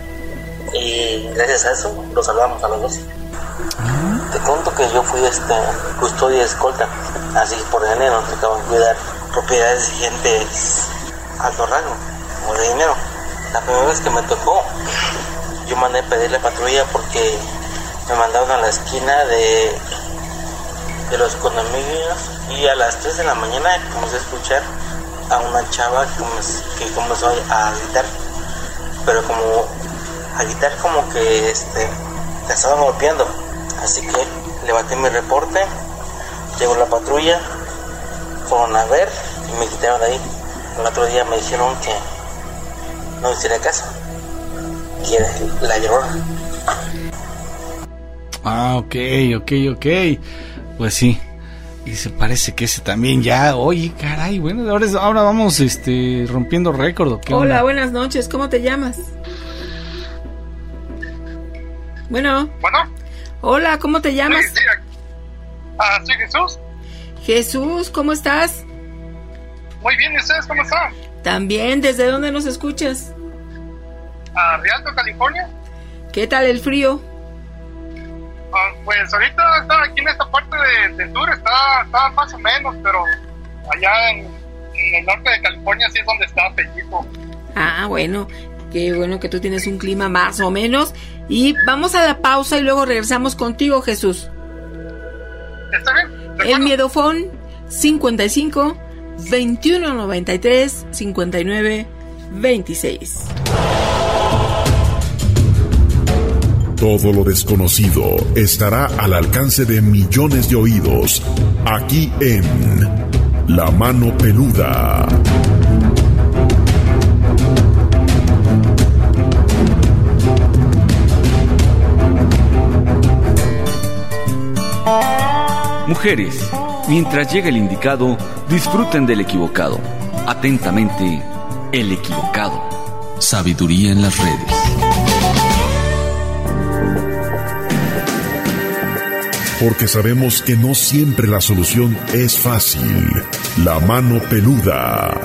y gracias a eso los salvamos a los dos. Te cuento que yo fui este custodia de escolta, así por enero nos tocaban cuidar propiedades y gente alto rango o de dinero. La primera vez que me tocó, yo mandé a pedir la patrulla porque me mandaron a la esquina de de los condominios, y a las tres de la mañana comencé a escuchar a una chava que comenzó, que comenzó a gritar, pero como a gritar como que este, la estaban golpeando. Así que levanté mi reporte, llegó la patrulla, fueron a ver y me quitaron de ahí. El otro día me dijeron que no hiciera caso, que era la Llorona. Ah, ok, ok, ok. Pues sí. Y se parece que ese también ya. Oye, caray, bueno, ahora, ahora vamos este rompiendo récord. Hola, onda? Buenas noches, ¿cómo te llamas? Bueno. Bueno. Hola, ¿cómo te llamas? Sí, sí. Ah, soy Jesús. Jesús, ¿cómo estás? Muy bien, ¿y ustedes cómo están? También, ¿desde dónde nos escuchas? A Rialto, California. ¿Qué tal el frío? Uh, pues ahorita está aquí en esta parte de, del sur, está, está más o menos, pero allá en, en el norte de California sí es donde está Pellito. Ah, bueno, qué bueno que tú tienes un clima más o menos. Y vamos a la pausa y luego regresamos contigo, Jesús. ¿Está bien? El miedofón cincuenta y cinco, veintiuno noventa y tres, cincuenta y nueve, veintiséis. Todo lo desconocido estará al alcance de millones de oídos, aquí en La Mano Peluda. Mujeres, mientras llega el indicado, disfruten del equivocado. Atentamente, el equivocado. Sabiduría en las redes. Porque sabemos que no siempre la solución es fácil. La Mano Peluda.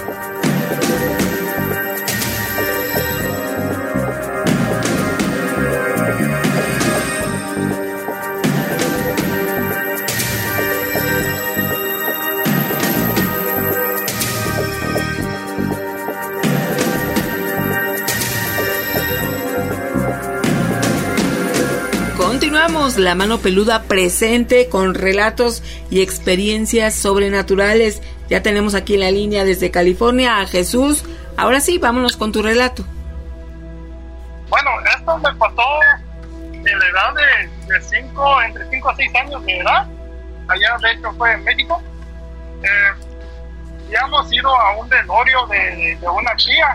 Continuamos, La Mano Peluda presente con relatos y experiencias sobrenaturales. Ya tenemos aquí en la línea desde California a Jesús. Ahora sí, vámonos con tu relato. Bueno, esto me pasó en la edad de cinco, entre cinco a seis años de edad. Allá de hecho fue en México. Eh, habíamos ido a un velorio de, de una tía.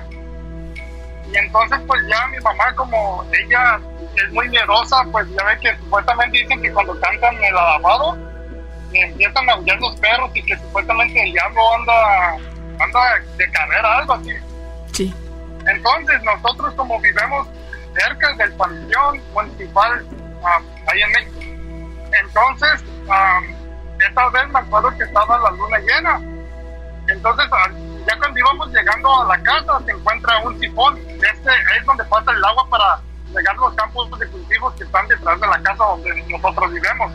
Y entonces pues ya mi mamá, como ella es muy miedosa, pues ya ve que supuestamente dicen que cuando cantan el alabado empiezan a aullar los perros y que supuestamente el diablo anda anda de carrera, algo así. Sí. Entonces nosotros, como vivimos cerca del panteón municipal um, ahí en México, entonces um, esta vez me acuerdo que estaba la luna llena. Entonces ya cuando íbamos llegando a la casa se encuentra un sifón. Este es donde pasa el agua para regar los campos de cultivos que están detrás de la casa donde nosotros vivimos.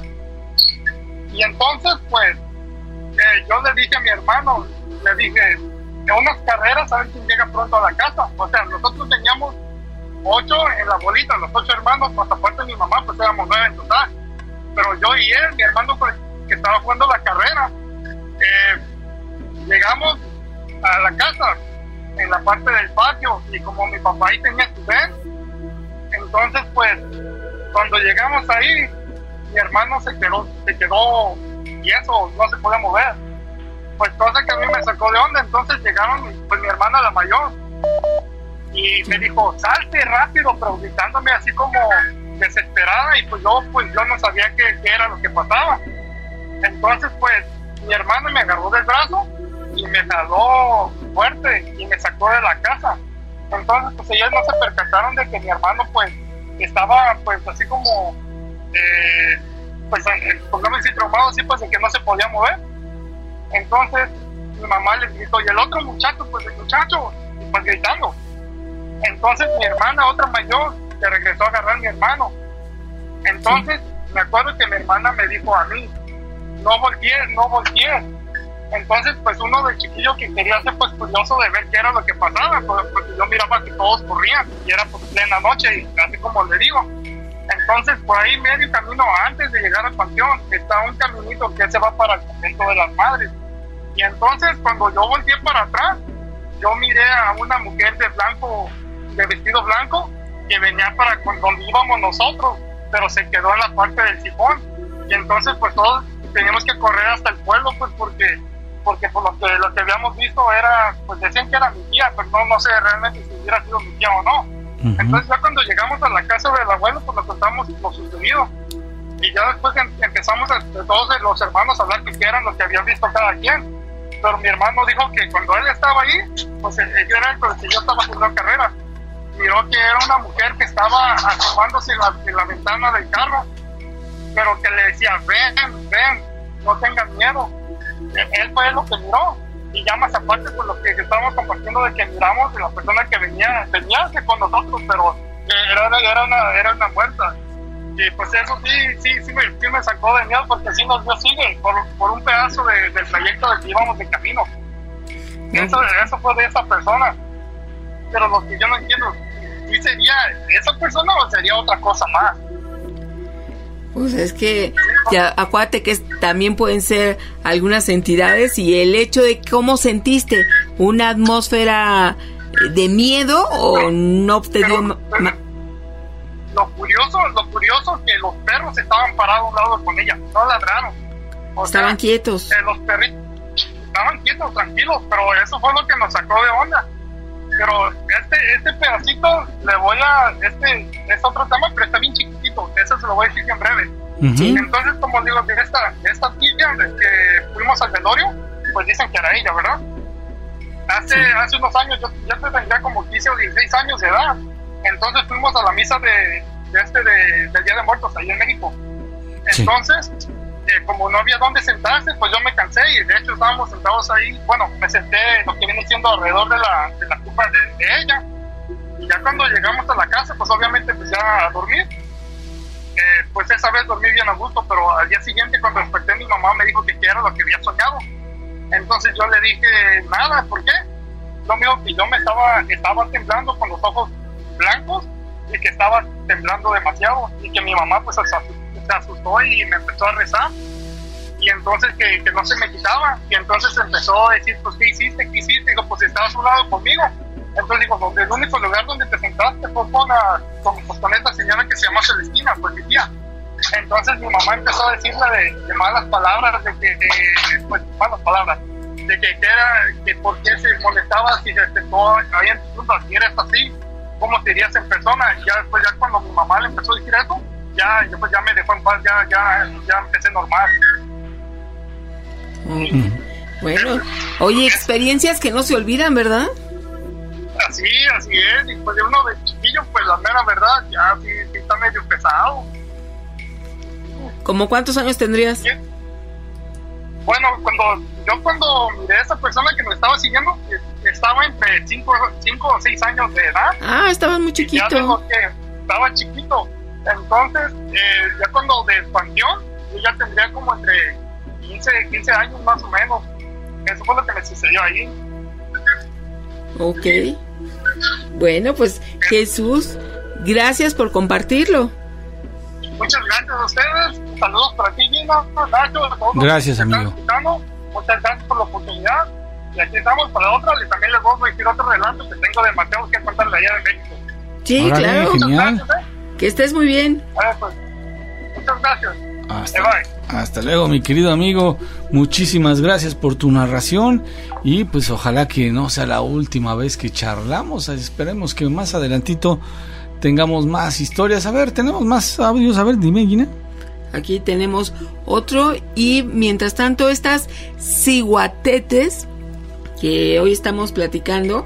Y entonces pues eh, yo le dije a mi hermano, le dije, en unas carreras a ver quién llega pronto a la casa. O sea, nosotros teníamos ocho en la bolita, los ocho hermanos, más aparte de mi mamá, pues éramos nueve en total. Pero yo y él, mi hermano pues, que estaba jugando la carrera, eh, llegamos a la casa en la parte del patio, y como mi papá ahí tenía su ven, entonces pues cuando llegamos ahí mi hermano se quedó se quedó tieso, no se podía mover, pues cosa que a mí me sacó de onda. Entonces llegaron pues mi hermana la mayor y me dijo salte rápido, pero gritándome así como desesperada, y pues yo pues yo no sabía qué, qué era lo que pasaba. Entonces pues mi hermana me agarró del brazo y me jaló fuerte y me sacó de la casa. Entonces pues ellas no se percataron de que mi hermano pues estaba pues así como eh, pues pongamos así traumado, así pues de que no se podía mover. Entonces mi mamá le gritó, y el otro muchacho, pues el muchacho pues gritando. Entonces mi hermana, otra mayor, se regresó a agarrar a mi hermano. Entonces sí. Me acuerdo que mi hermana me dijo a mí, no voltees, no voltees. Entonces pues uno de chiquillo que quería ser pues curioso de ver qué era lo que pasaba, pues, porque yo miraba que todos corrían y era pues plena noche, y así como le digo. Entonces por ahí medio camino antes de llegar al panteón está un caminito que se va para el convento de las madres. Y entonces cuando yo volteé para atrás, yo miré a una mujer de blanco, de vestido blanco, que venía para con donde íbamos nosotros, pero se quedó en la parte del sifón. Y entonces pues todos teníamos que correr hasta el pueblo, pues porque porque por lo que lo que habíamos visto era, pues decían que era mi tía, pero no, no sé realmente si hubiera sido mi tía o no. Uh-huh. Entonces ya cuando llegamos a la casa del abuelo, pues nos contamos lo sucedido, y ya después em- empezamos a, de todos los hermanos a hablar que qué eran lo que habían visto cada quien. Pero mi hermano dijo que cuando él estaba ahí, pues él era el con el que yo estaba haciendo carrera, miró que era una mujer que estaba asomándose en la, en la ventana del carro, pero que le decía, ven, ven, no tengan miedo. Él fue lo que miró, y ya más aparte pues lo que estábamos compartiendo de que miramos de la persona que venía, venía con nosotros, pero era, era, una, era una muerta. Y pues eso sí, sí, sí me, sí me sacó de miedo porque sí nos dio sigue por, por un pedazo de, del trayecto del que íbamos de camino. Eso, eso fue de esa persona. Pero lo que yo no entiendo, ¿sí sería esa persona o sería otra cosa más? Pues es que ya acuérdate que es, también pueden ser algunas entidades, y el hecho de cómo sentiste una atmósfera de miedo o pero, no te dio... Pero, pero, lo curioso, lo curioso que los perros estaban parados a un lado con ella, no ladraron. O estaban sea, quietos. Eh, los perritos estaban quietos, tranquilos, pero eso fue lo que nos sacó de onda. Pero este este pedacito le voy a, este es otro tema, pero está bien chiquitito, eso se lo voy a decir en breve. Uh-huh. Entonces, como digo, de esta, de esta tía de que fuimos al velorio, pues dicen que era ella, ¿verdad? Hace, sí. hace unos años, yo ya tendría como quince o dieciséis años de edad. Entonces fuimos a la misa de, de este de, del Día de Muertos ahí en México. Entonces, sí. eh, como no había dónde sentarse, pues yo me cansé y de hecho estábamos sentados ahí. Bueno, me senté lo que viene siendo alrededor de la, de la tumba de, de ella. Y ya cuando llegamos a la casa, pues obviamente empecé a dormir. Eh, pues esa vez dormí bien a gusto, pero al día siguiente cuando desperté mi mamá me dijo que qué era lo que había soñado. Entonces yo le dije, nada, ¿por qué? Lo mismo que yo me estaba, estaba temblando con los ojos blancos y que estaba temblando demasiado y que mi mamá pues se asustó y me empezó a rezar y entonces que, que no se me quitaba y entonces empezó a decir pues ¿qué hiciste? ¿qué hiciste? Digo pues estabas a un lado conmigo. Entonces digo pues el único lugar donde te sentaste fue con, la, con, pues, con esta señora que se llama Celestina, pues mi tía. Entonces mi mamá empezó a decirle de, de malas palabras, de que de, pues malas palabras de que, que era que por qué se molestaba si se sentó ahí en tu punto, si eres así, cómo serías en persona. Y ya después, ya cuando mi mamá le empezó a decir eso, ya, ya, pues, ya me dejó en paz, ya, ya, ya empecé normal. Mm. Bueno, oye, experiencias que no se olvidan, ¿verdad? Así, así es, y pues de uno de chiquillo, pues la mera verdad, ya sí, sí está medio pesado. ¿Cómo cuántos años tendrías? ¿Sí? Bueno, cuando yo cuando miré a esa persona que me estaba siguiendo, estaba entre cinco o seis años de edad. Ah, estabas muy chiquito. Ya digo que estaba chiquito. Entonces, eh, ya cuando de panteón, yo ya tendría como entre quince años más o menos. Eso fue lo que me sucedió ahí. Ok. Bueno, pues Jesús, gracias por compartirlo. Muchas gracias a ustedes. Saludos para ti, Gina, Nacho, a todos. Gracias, amigo. Muchas gracias por la oportunidad. Y aquí estamos para otra. Y también les voy a decir otro relato que tengo de Mateo que contarle allá de México. Sí, Órale, claro. Genial. Gracias, ¿eh? Que estés muy bien. Vale, pues. Muchas gracias. Hasta, bye. Hasta luego, mi querido amigo. Muchísimas gracias por tu narración. Y pues ojalá que no sea la última vez que charlamos. Esperemos que más adelantito tengamos más historias. A ver, tenemos más audios. A ver, dime, Gina. Aquí tenemos otro. Y mientras tanto, estas ciguatetes que hoy estamos platicando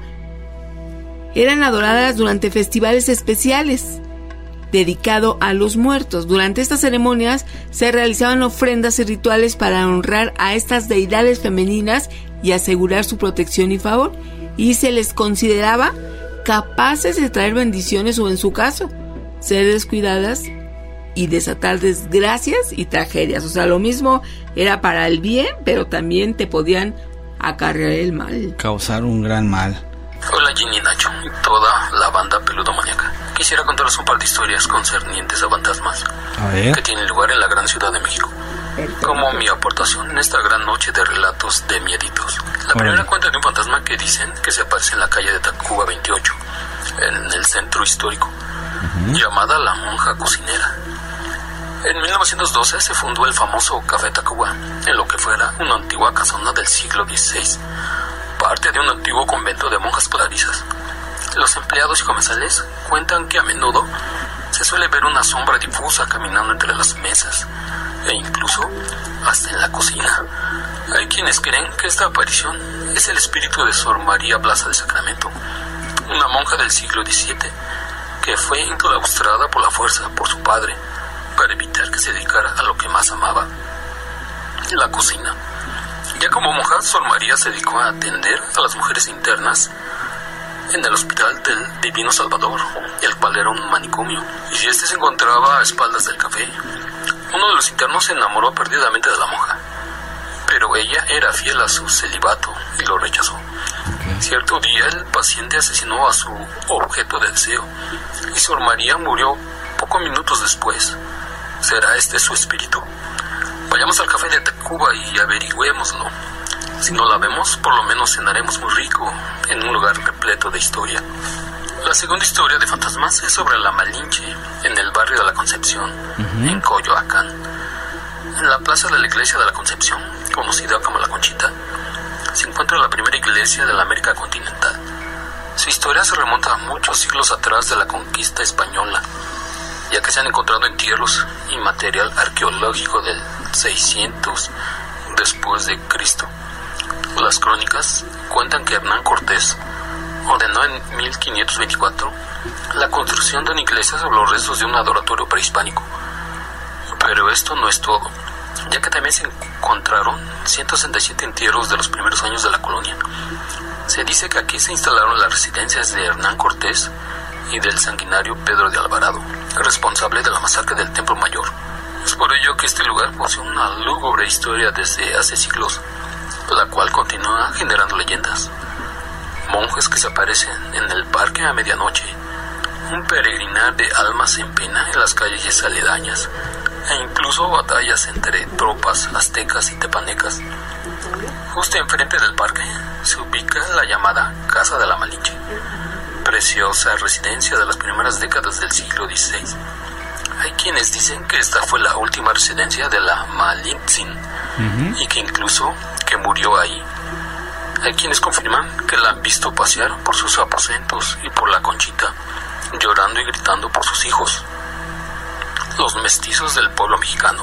eran adoradas durante festivales especiales dedicado a los muertos. Durante estas ceremonias se realizaban ofrendas y rituales para honrar a estas deidades femeninas y asegurar su protección y favor, y se les consideraba capaces de traer bendiciones o, en su caso, ser descuidadas y desatar desgracias y tragedias. O sea, lo mismo era para el bien, pero también te podían acarrear el mal, causar un gran mal. Hola, Ginny, Nacho y toda la banda peludomaniaca. Quisiera contarles un par de historias concernientes a fantasmas a ver. que tienen lugar en la gran Ciudad de México, como mi aportación en esta gran noche de relatos de mieditos. La primera Bueno. cuenta de un fantasma que dicen que se aparece en la calle de Tacuba veintiocho, en el centro histórico, uh-huh. llamada La Monja Cocinera. En mil novecientos doce se fundó el famoso Café Tacuba, en lo que fuera una antigua casona del siglo dieciséis, parte de un antiguo convento de monjas clarisas. Los empleados y comensales cuentan que a menudo se suele ver una sombra difusa caminando entre las mesas e incluso hasta en la cocina. Hay quienes creen que esta aparición es el espíritu de Sor María Blasa de Sacramento, una monja del siglo diecisiete que fue enclaustrada por la fuerza por su padre para evitar que se dedicara a lo que más amaba, la cocina. Ya como monja, Sor María se dedicó a atender a las mujeres internas en el Hospital del Divino Salvador, el cual era un manicomio, y este se encontraba a espaldas del café. Uno de los internos se enamoró perdidamente de la monja, pero ella era fiel a su celibato y lo rechazó. Okay. Cierto día el paciente asesinó a su objeto de deseo y Sor María murió pocos minutos después. ¿Será este su espíritu? Vayamos al café de Tacuba y averigüémoslo. Si no la vemos, por lo menos cenaremos muy rico en un lugar repleto de historia. La segunda historia de fantasmas es sobre la Malinche, en el barrio de la Concepción, uh-huh. en Coyoacán. En la plaza de la iglesia de la Concepción, conocida como La Conchita, se encuentra la primera iglesia de la América continental. Su historia se remonta a muchos siglos atrás de la conquista española, ya que se han encontrado entierros y material arqueológico del seiscientos después de Cristo. Las crónicas cuentan que Hernán Cortés ordenó en mil quinientos veinticuatro la construcción de una iglesia sobre los restos de un adoratorio prehispánico. Pero esto no es todo, ya que también se encontraron ciento sesenta y siete entierros de los primeros años de la colonia. Se dice que aquí se instalaron las residencias de Hernán Cortés y del sanguinario Pedro de Alvarado, responsable de la masacre del Templo Mayor. Es por ello que este lugar posee una lúgubre historia desde hace siglos, la cual continúa generando leyendas. Monjes que se aparecen en el parque a medianoche, un peregrinar de almas en pena en las calles aledañas, e incluso batallas entre tropas aztecas y tepanecas. Justo enfrente del parque se ubica la llamada Casa de la Malinche, preciosa residencia de las primeras décadas del siglo dieciséis. Hay quienes dicen que esta fue la última residencia de la Malintzin, uh-huh. y que incluso que murió ahí. Hay quienes confirman que la han visto pasear por sus aposentos y por la Conchita, llorando y gritando por sus hijos, los mestizos del pueblo mexicano.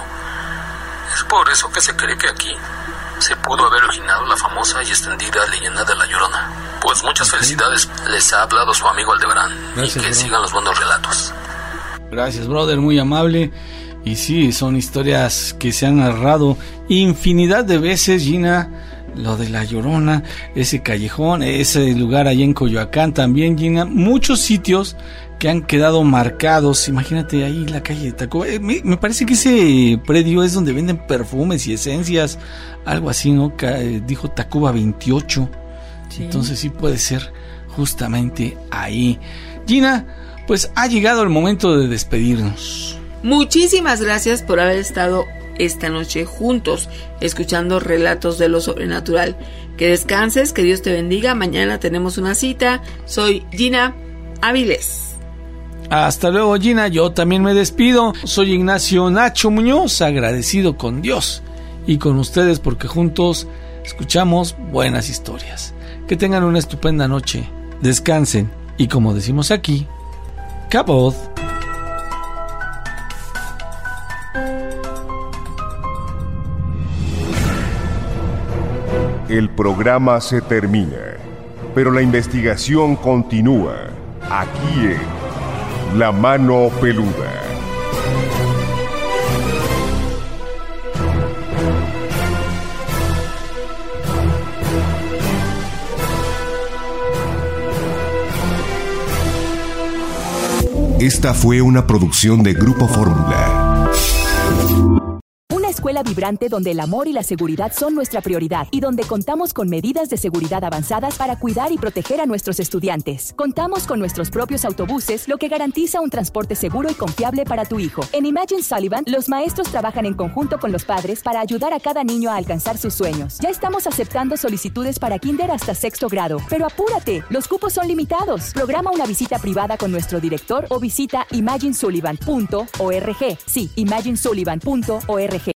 Es por eso que se cree que aquí se pudo haber originado la famosa y extendida leyenda de La Llorona. Pues muchas okay. felicidades, les ha hablado su amigo Aldebarán. Gracias, y que bro. Sigan los buenos relatos. Gracias, brother, muy amable. Y sí, son historias que se han narrado infinidad de veces, Gina. Lo de La Llorona, ese callejón, ese lugar allá en Coyoacán también, Gina. Muchos sitios que han quedado marcados. Imagínate ahí la calle de Tacuba. Eh, me, me parece que ese predio es donde venden perfumes y esencias. Algo así, ¿no? Eh, dijo Tacuba veintiocho. Sí. Entonces sí puede ser justamente ahí. Gina, pues ha llegado el momento de despedirnos. Muchísimas gracias por haber estado esta noche juntos, escuchando relatos de lo sobrenatural. Que descanses, que Dios te bendiga. Mañana tenemos una cita. Soy Gina Áviles. Hasta luego, Gina. Yo también me despido. Soy Ignacio Nacho Muñoz, agradecido con Dios y con ustedes porque juntos escuchamos buenas historias. Que tengan una estupenda noche. Descansen y, como decimos aquí, Caboz. El programa se termina, pero la investigación continúa aquí en La Mano Peluda. Esta fue una producción de Grupo Fórmula. Escuela vibrante donde el amor y la seguridad son nuestra prioridad y donde contamos con medidas de seguridad avanzadas para cuidar y proteger a nuestros estudiantes. Contamos con nuestros propios autobuses, lo que garantiza un transporte seguro y confiable para tu hijo. En Imagine Sullivan, los maestros trabajan en conjunto con los padres para ayudar a cada niño a alcanzar sus sueños. Ya estamos aceptando solicitudes para kinder hasta sexto grado, pero apúrate, los cupos son limitados. Programa una visita privada con nuestro director o visita imagine sullivan punto org. Sí, imagine sullivan punto org.